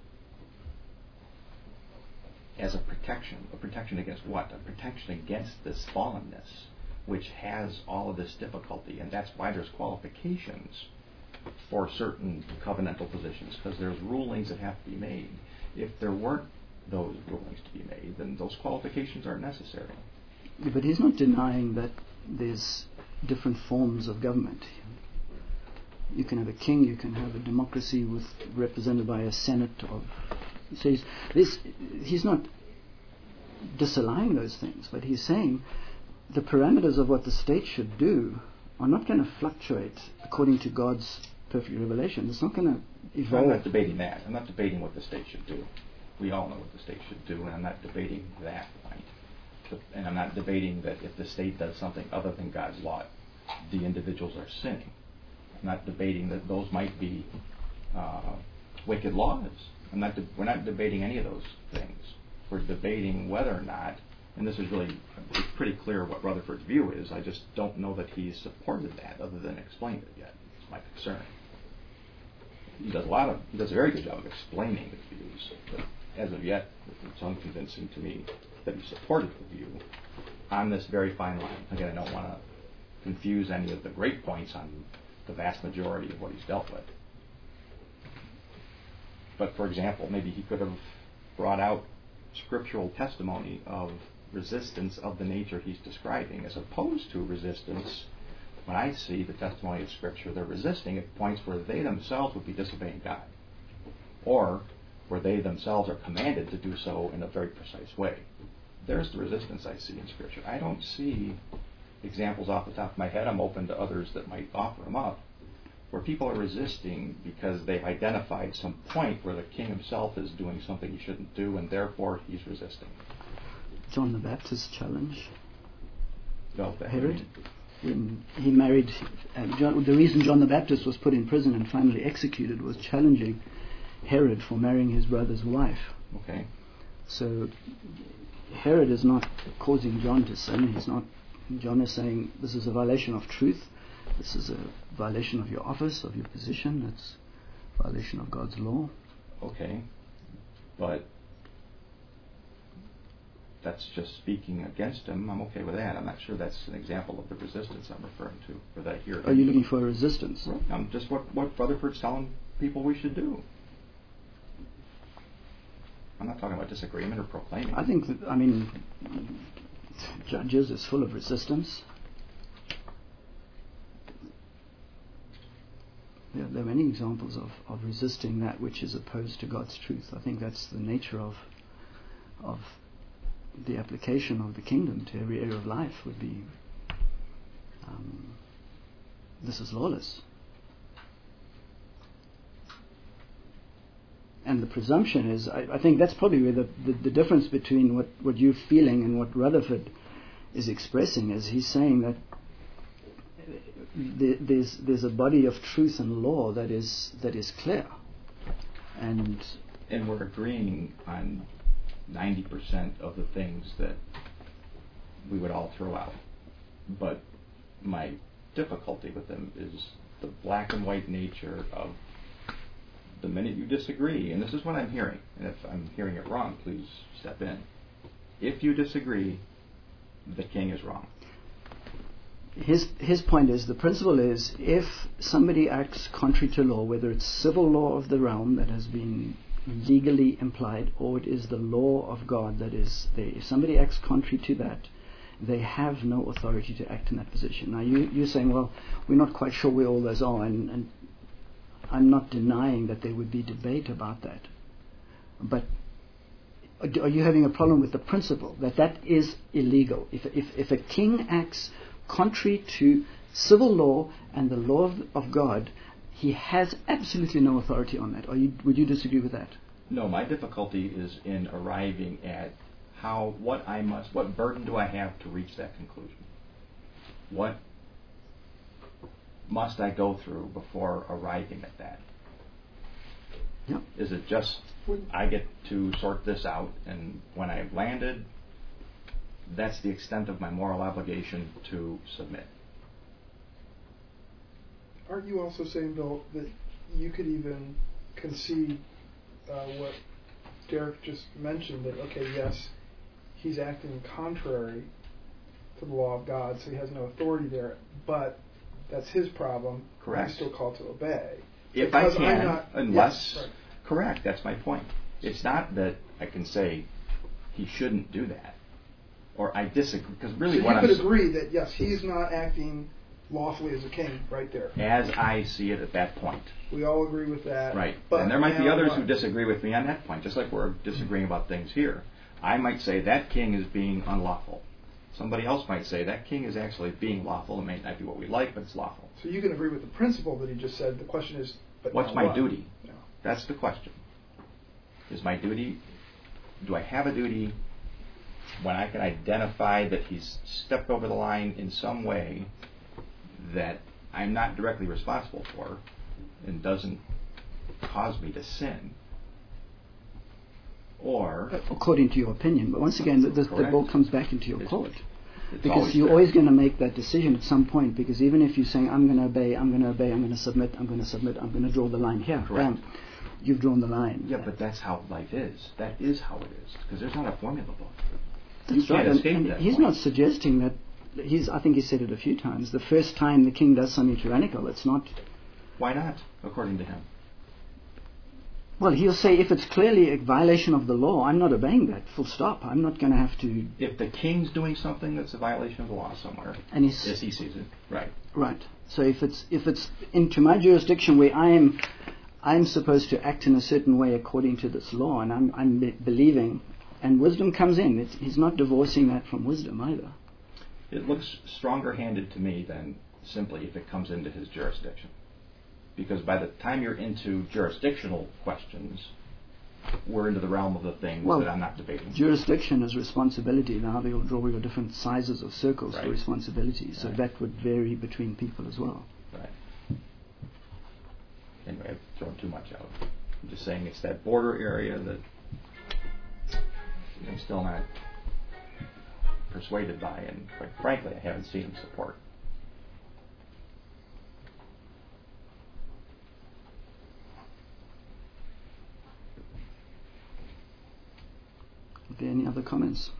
Speaker 2: as a protection against what? A protection against this fallenness, which has all of this difficulty, and that's why there's qualifications for certain covenantal positions, because there's rulings that have to be made. If there weren't those rulings to be made, then those qualifications aren't necessary.
Speaker 1: Yeah, but he's not denying that there's different forms of government. You can have a king, you can have a democracy represented by a senate of. So he's not disallowing those things, but he's saying the parameters of what the state should do are not going to fluctuate according to God's perfect revelation. It's not going to evolve.
Speaker 2: I'm not debating that. I'm not debating what the state should do. We all know what the state should do, and I'm not debating that point. And I'm not debating that if the state does something other than God's law, the individuals are sinning. I'm not debating that those might be wicked laws. We're not debating any of those things. We're debating whether or not, and this is really, it's pretty clear what Rutherford's view is. I just don't know that he's supported that other than explained it yet. It's my concern. He does a very good job of explaining his views, but as of yet, it's unconvincing to me that he supported the view on this very fine line. Again, I don't want to confuse any of the great points on the vast majority of what he's dealt with. But for example, maybe he could have brought out scriptural testimony of resistance of the nature he's describing, as opposed to resistance. When I see the testimony of Scripture, they're resisting at points where they themselves would be disobeying God, or where they themselves are commanded to do so in a very precise way. There's the resistance I see in Scripture. I don't see examples off the top of my head. I'm open to others that might offer them up, where people are resisting because they've identified some point where the king himself is doing something he shouldn't do, and therefore he's resisting.
Speaker 1: John the Baptist's challenge.
Speaker 2: No,
Speaker 1: Herod, when he married, the reason John the Baptist was put in prison and finally executed was challenging Herod for marrying his brother's wife.
Speaker 2: Okay.
Speaker 1: So Herod is not causing John to sin. John is saying this is a violation of truth. This is a violation of your office, of your position. It's a violation of God's law.
Speaker 2: Okay. But that's just speaking against him. I'm okay with that. I'm not sure that's an example of the resistance I'm referring to, or that I hear.
Speaker 1: Are you looking for a resistance?
Speaker 2: Just what Rutherford's telling people we should do. I'm not talking about disagreement or proclaiming.
Speaker 1: I think that, Judges is full of resistance. There are many examples of resisting that which is opposed to God's truth. I think that's the nature of the application of the kingdom to every area of life would be this is lawless. And the presumption is, I think that's probably where the difference between what you're feeling and what Rutherford is expressing is he's saying that there's a body of truth and law that is clear, and
Speaker 2: we're agreeing on 90% of the things that we would all throw out. But my difficulty with them is the black and white nature of the minute you disagree, and this is what I'm hearing, and if I'm hearing it wrong, please step in. If you disagree, the king is wrong.
Speaker 1: His point is, the principle is, if somebody acts contrary to law, whether it's civil law of the realm that has been legally implied, or it is the law of God that is there, if somebody acts contrary to that, they have no authority to act in that position. Now you're saying, well, we're not quite sure where all those are, and I'm not denying that there would be debate about that. But are you having a problem with the principle that is illegal? If a king acts contrary to civil law and the law of God, he has absolutely no authority on that. Would you disagree with that?
Speaker 2: No, my difficulty is in arriving at what burden do I have to reach that conclusion? What must I go through before arriving at that?
Speaker 1: Yep.
Speaker 2: Is it just I get to sort this out, and when I've landed, that's the extent of my moral obligation to submit?
Speaker 3: Aren't you also saying, Bill, that you could even concede what Derek just mentioned, that, okay, yes, he's acting contrary to the law of God, so he has no authority there, but that's his problem.
Speaker 2: Correct.
Speaker 3: He's still called to obey.
Speaker 2: If
Speaker 3: because
Speaker 2: I can, unless...
Speaker 3: Yes, right.
Speaker 2: Correct, that's my point. It's not that I can say he shouldn't do that, or I disagree, because really
Speaker 3: so you could agree that, yes, he's not acting lawfully as a king right there.
Speaker 2: As I see it at that point.
Speaker 3: We all agree with that.
Speaker 2: Right.
Speaker 3: But
Speaker 2: and there might be others who disagree with me on that point, just like we're disagreeing about things here. I might say that king is being unlawful. Somebody else might say that king is actually being lawful. It may not be what we like, but it's lawful.
Speaker 3: So you can agree with the principle that he just said. The question is, but
Speaker 2: what's my duty?
Speaker 3: No.
Speaker 2: That's the question. Is my duty, do I have a duty when I can identify that he's stepped over the line in some way that I'm not directly responsible for and doesn't cause me to sin? Or...
Speaker 1: according to your opinion. But once again, the ball comes back into your court. Because you're always going to make that decision at some point, because even if you're saying, I'm going to obey, I'm going to obey, I'm going to submit, I'm going to submit, I'm going to draw the line here.
Speaker 2: Correct.
Speaker 1: Bam, you've drawn the line.
Speaker 2: Yeah, but that's how life is. That is how it is. Because there's not a formula book.
Speaker 1: That's right. And he's not suggesting that. I think he said it a few times. The first time the king does something tyrannical, it's not...
Speaker 2: Why not, according to him?
Speaker 1: Well, he'll say, if it's clearly a violation of the law, I'm not obeying that, full stop. I'm not going to have to...
Speaker 2: If the king's doing something that's a violation of the law somewhere,
Speaker 1: and
Speaker 2: as he sees it, right.
Speaker 1: Right. So if it's into my jurisdiction where I'm supposed to act in a certain way according to this law, and I'm believing, and wisdom comes in. He's not divorcing that from wisdom either.
Speaker 2: It looks stronger-handed to me than simply if it comes into his jurisdiction. Because by the time you're into jurisdictional questions, we're into the realm of the things that I'm not debating.
Speaker 1: Jurisdiction is responsibility. Now they'll draw your different sizes of circles for responsibility. So that would vary between people as well.
Speaker 2: Right. Anyway, I've thrown too much out. I'm just saying it's that border area that I'm still not persuaded by, and quite frankly, I haven't seen him support.
Speaker 1: Are there any other comments?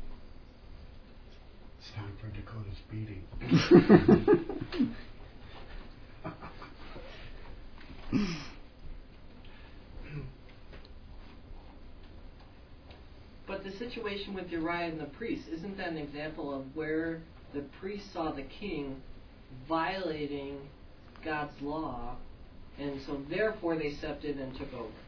Speaker 5: It's time for Dakota's beating.
Speaker 6: But the situation with Uriah and the priest, isn't that an example of where the priest saw the king violating God's law, and so therefore they stepped in and took over?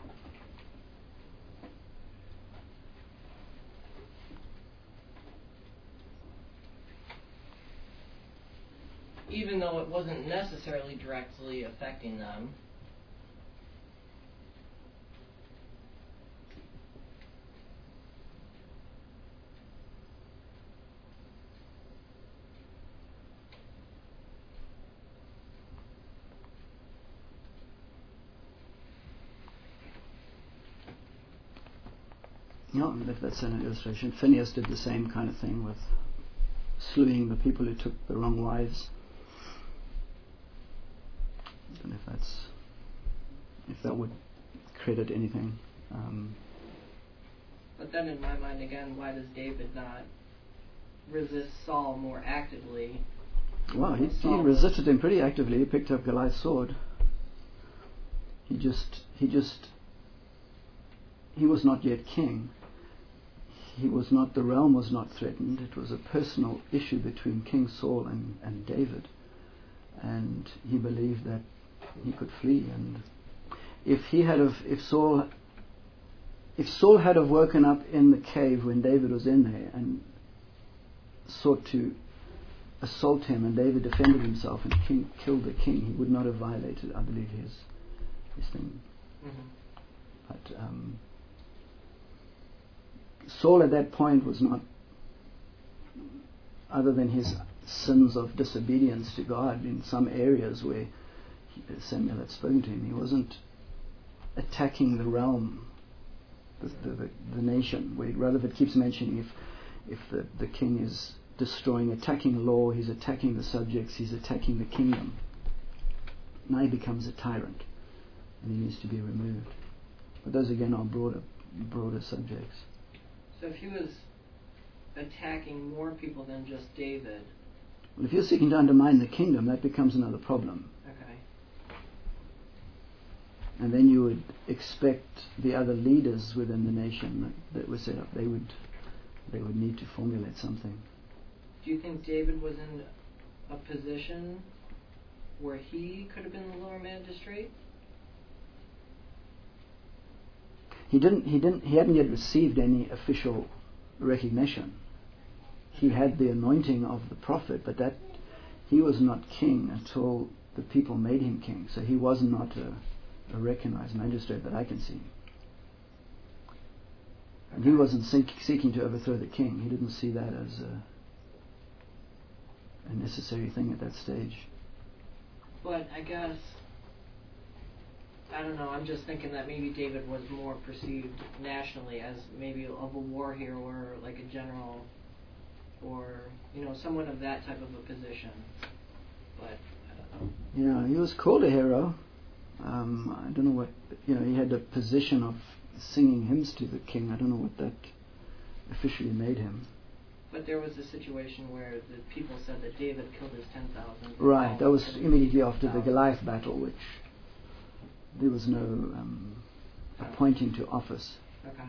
Speaker 6: Even though it wasn't necessarily directly affecting them.
Speaker 1: No, that's an illustration. Phineas did the same kind of thing with slewing the people who took the wrong wives. I don't know if that would credit anything.
Speaker 6: But then in my mind again, why does David not resist Saul more actively?
Speaker 1: Well, he resisted him pretty actively. He picked up Goliath's sword. He was not yet king. The realm was not threatened. It was a personal issue between King Saul and David. And he believed that He could flee, and if Saul had have woken up in the cave when David was in there and sought to assault him, and David defended himself and killed the king, he would not have violated, I believe, his thing. But Saul at that point was not, other than his sins of disobedience to God in some areas where Samuel had spoken to him, he wasn't attacking the realm, the nation, where Rutherford keeps mentioning if the king is attacking law, he's attacking the subjects, he's attacking the kingdom. Now he becomes a tyrant, and he needs to be removed. But those again are broader subjects.
Speaker 6: So if he was attacking more people than just David...
Speaker 1: Well, if you're seeking to undermine the kingdom, that becomes another problem.
Speaker 6: Okay.
Speaker 1: And then you would expect the other leaders within the nation that were set up, they would need to formulate something.
Speaker 6: Do you think David was in a position where he could have been the lower magistrate?
Speaker 1: He hadn't yet received any official recognition. He had the anointing of the prophet, but that he was not king until the people made him king. So he was not a recognized magistrate that I can see. And he wasn't seeking to overthrow the king. He didn't see that as a necessary thing at that stage.
Speaker 6: But I guess, I don't know, I'm just thinking that maybe David was more perceived nationally as maybe of a war hero or like a general or, someone of that type of a position. But I don't know.
Speaker 1: Yeah, he was called a hero. I don't know what, he had a position of singing hymns to the king. I don't know what that officially made him.
Speaker 6: But there was a situation where the people said that David killed his 10,000.
Speaker 1: Right, that was immediately after the Goliath battle, which there was no appointing to office.
Speaker 6: Okay.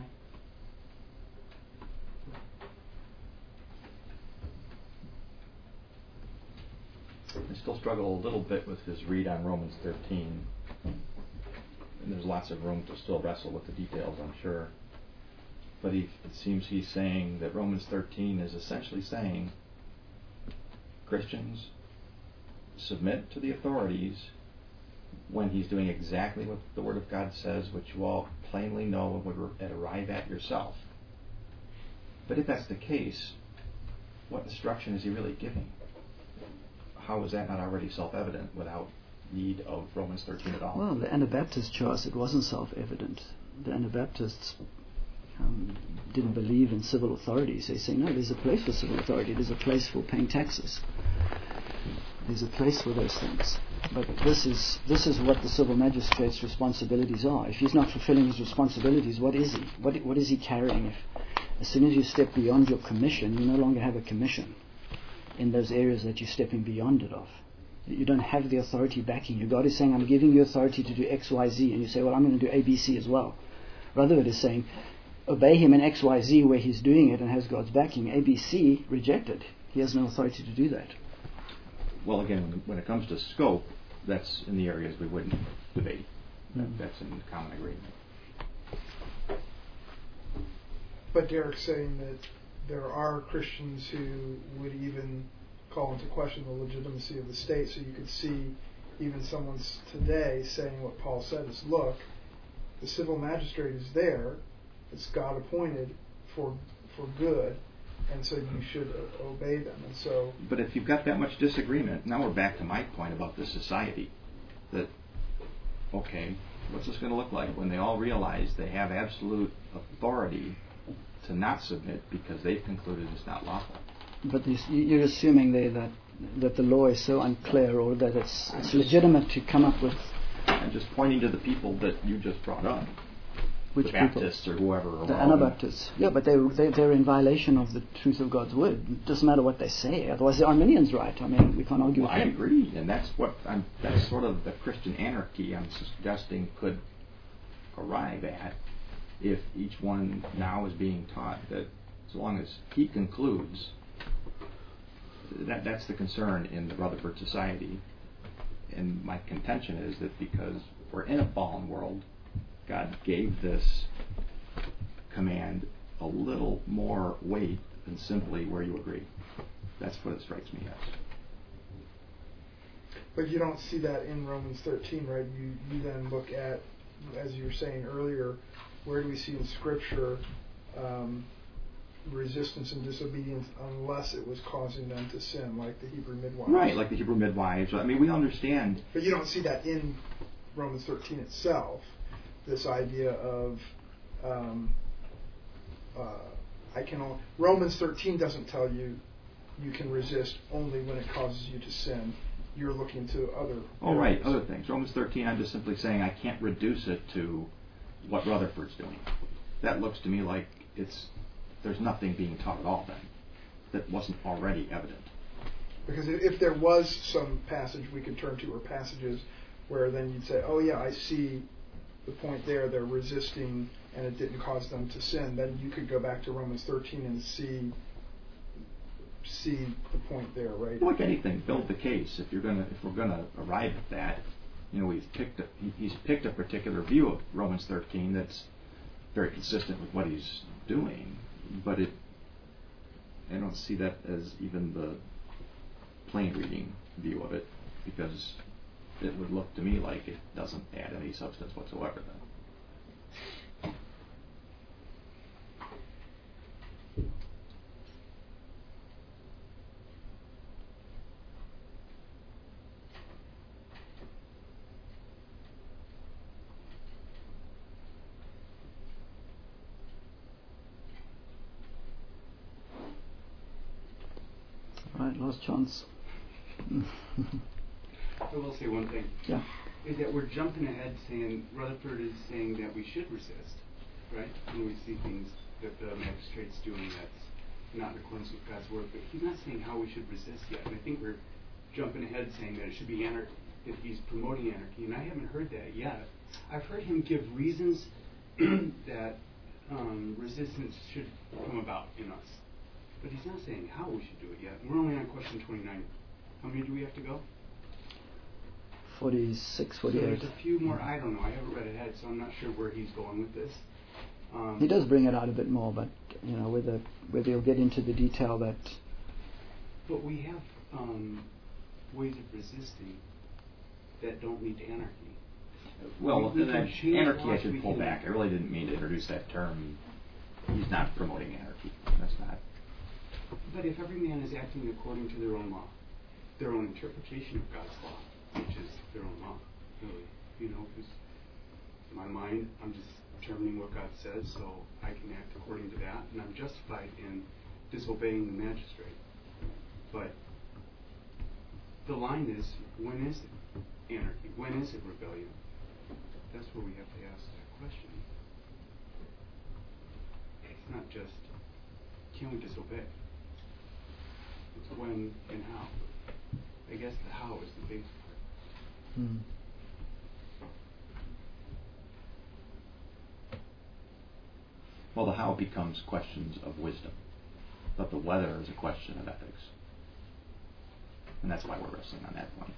Speaker 2: I still struggle a little bit with his read on Romans 13. And there's lots of room to still wrestle with the details, I'm sure. But it seems he's saying that Romans 13 is essentially saying Christians submit to the authorities when he's doing exactly what the Word of God says, which you all plainly know and would arrive at yourself. But if that's the case, what instruction is he really giving? How is that not already self-evident without need of Romans 13 at all?
Speaker 1: Well, the Anabaptists chose it wasn't self-evident. The Anabaptists didn't believe in civil authorities. They say, no, there's a place for civil authority. There's a place for paying taxes. There's a place for those things. But this is what the civil magistrate's responsibilities are. If he's not fulfilling his responsibilities, what is he? What is he carrying? If, as soon as you step beyond your commission, you no longer have a commission in those areas that you're stepping beyond it of. You don't have the authority backing you. God is saying, I'm giving you authority to do X, Y, Z. And you say, well, I'm going to do A, B, C as well. Rutherford is saying, obey him in X, Y, Z where he's doing it and has God's backing. A, B, C, rejected. He has no authority to do that.
Speaker 2: Well, again, when it comes to scope, that's in the areas we wouldn't debate. That's in common agreement.
Speaker 3: But Derek's saying that there are Christians who would even call into question the legitimacy of the state. So you could see even someone today saying what Paul said is, look, the civil magistrate is there. It's God appointed for good. And so you should obey them. And so,
Speaker 2: but if you've got that much disagreement, now we're back to my point about this society. That, okay, what's this going to look like when they all realize they have absolute authority to not submit because they've concluded it's not lawful?
Speaker 1: But you're assuming there that the law is so unclear, or that it's legitimate to come up with...
Speaker 2: I'm just pointing to the people that you just brought up.
Speaker 1: Which
Speaker 2: the Baptists
Speaker 1: people?
Speaker 2: Or whoever.
Speaker 1: The Anabaptists. Yeah, but they're in violation of the truth of God's word. It doesn't matter what they say. Otherwise, the Arminians right. I mean, we can't argue with them.
Speaker 2: I agree, and that's sort of the Christian anarchy I'm suggesting could arrive at if each one now is being taught that as long as he concludes, that's the concern in the Rutherford Society. And my contention is that because we're in a fallen world, God gave this command a little more weight than simply where you agree. That's what it strikes me as.
Speaker 3: But you don't see that in Romans 13, right? You then look at, as you were saying earlier, where do we see in Scripture resistance and disobedience unless it was causing them to sin, like the Hebrew midwives?
Speaker 2: Right, like the Hebrew midwives. I mean, we understand.
Speaker 3: But you don't see that in Romans 13 itself, this idea of Romans 13 doesn't tell you you can resist only when it causes you to sin. You're looking to other
Speaker 2: Oh, right, other things. Romans 13, I'm just simply saying I can't reduce it to what Rutherford's doing. That looks to me like there's nothing being taught at all then that wasn't already evident.
Speaker 3: Because if there was some passage we could turn to, or passages where then you'd say, oh yeah, I see the point there, they're resisting and it didn't cause them to sin, then you could go back to Romans 13 and see the point there, right?
Speaker 2: Like anything, build the case. If we're gonna arrive at that, he's picked a particular view of Romans 13 that's very consistent with what he's doing, but I don't see that as even the plain reading view of it, because it would look to me like it doesn't add any substance whatsoever then.
Speaker 1: Right, last chance.
Speaker 5: I will say one thing.
Speaker 1: Yeah.
Speaker 5: Is that we're jumping ahead saying, Rutherford is saying that we should resist, right? When we see things that the magistrate's doing that's not in accordance with God's word. But he's not saying how we should resist yet. And I think we're jumping ahead saying that it should be anarchy, that he's promoting anarchy. And I haven't heard that yet. I've heard him give reasons that resistance should come about in us. But he's not saying how we should do it yet. We're only on question 29. How many do we have to go?
Speaker 1: 46,
Speaker 5: So
Speaker 1: 48.
Speaker 5: there's a few more. I don't know. I haven't read ahead, so I'm not sure where he's going with this.
Speaker 1: He does bring it out a bit more, but whether he'll get into the detail that.
Speaker 5: But we have ways of resisting that don't lead to anarchy.
Speaker 2: Well,
Speaker 5: We can change
Speaker 2: anarchy I
Speaker 5: laws,
Speaker 2: should
Speaker 5: we
Speaker 2: pull
Speaker 5: can-
Speaker 2: back. I really didn't mean to introduce that term. He's not promoting anarchy. That's not.
Speaker 5: But if every man is acting according to their own law, their own interpretation of God's law, which is their own law, really, because in my mind, I'm just determining what God says, so I can act according to that, and I'm justified in disobeying the magistrate. But the line is, when is it anarchy? When is it rebellion? That's where we have to ask that question. It's not just, can we disobey? It's when and how. I guess the how is the base part.
Speaker 2: Well, the how becomes questions of wisdom, but the whether is a question of ethics. And that's why we're wrestling on that point.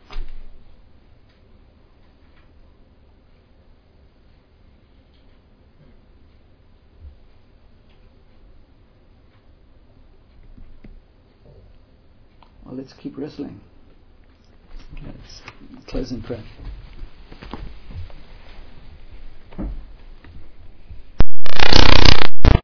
Speaker 1: Well, let's keep wrestling. Let's close in prayer.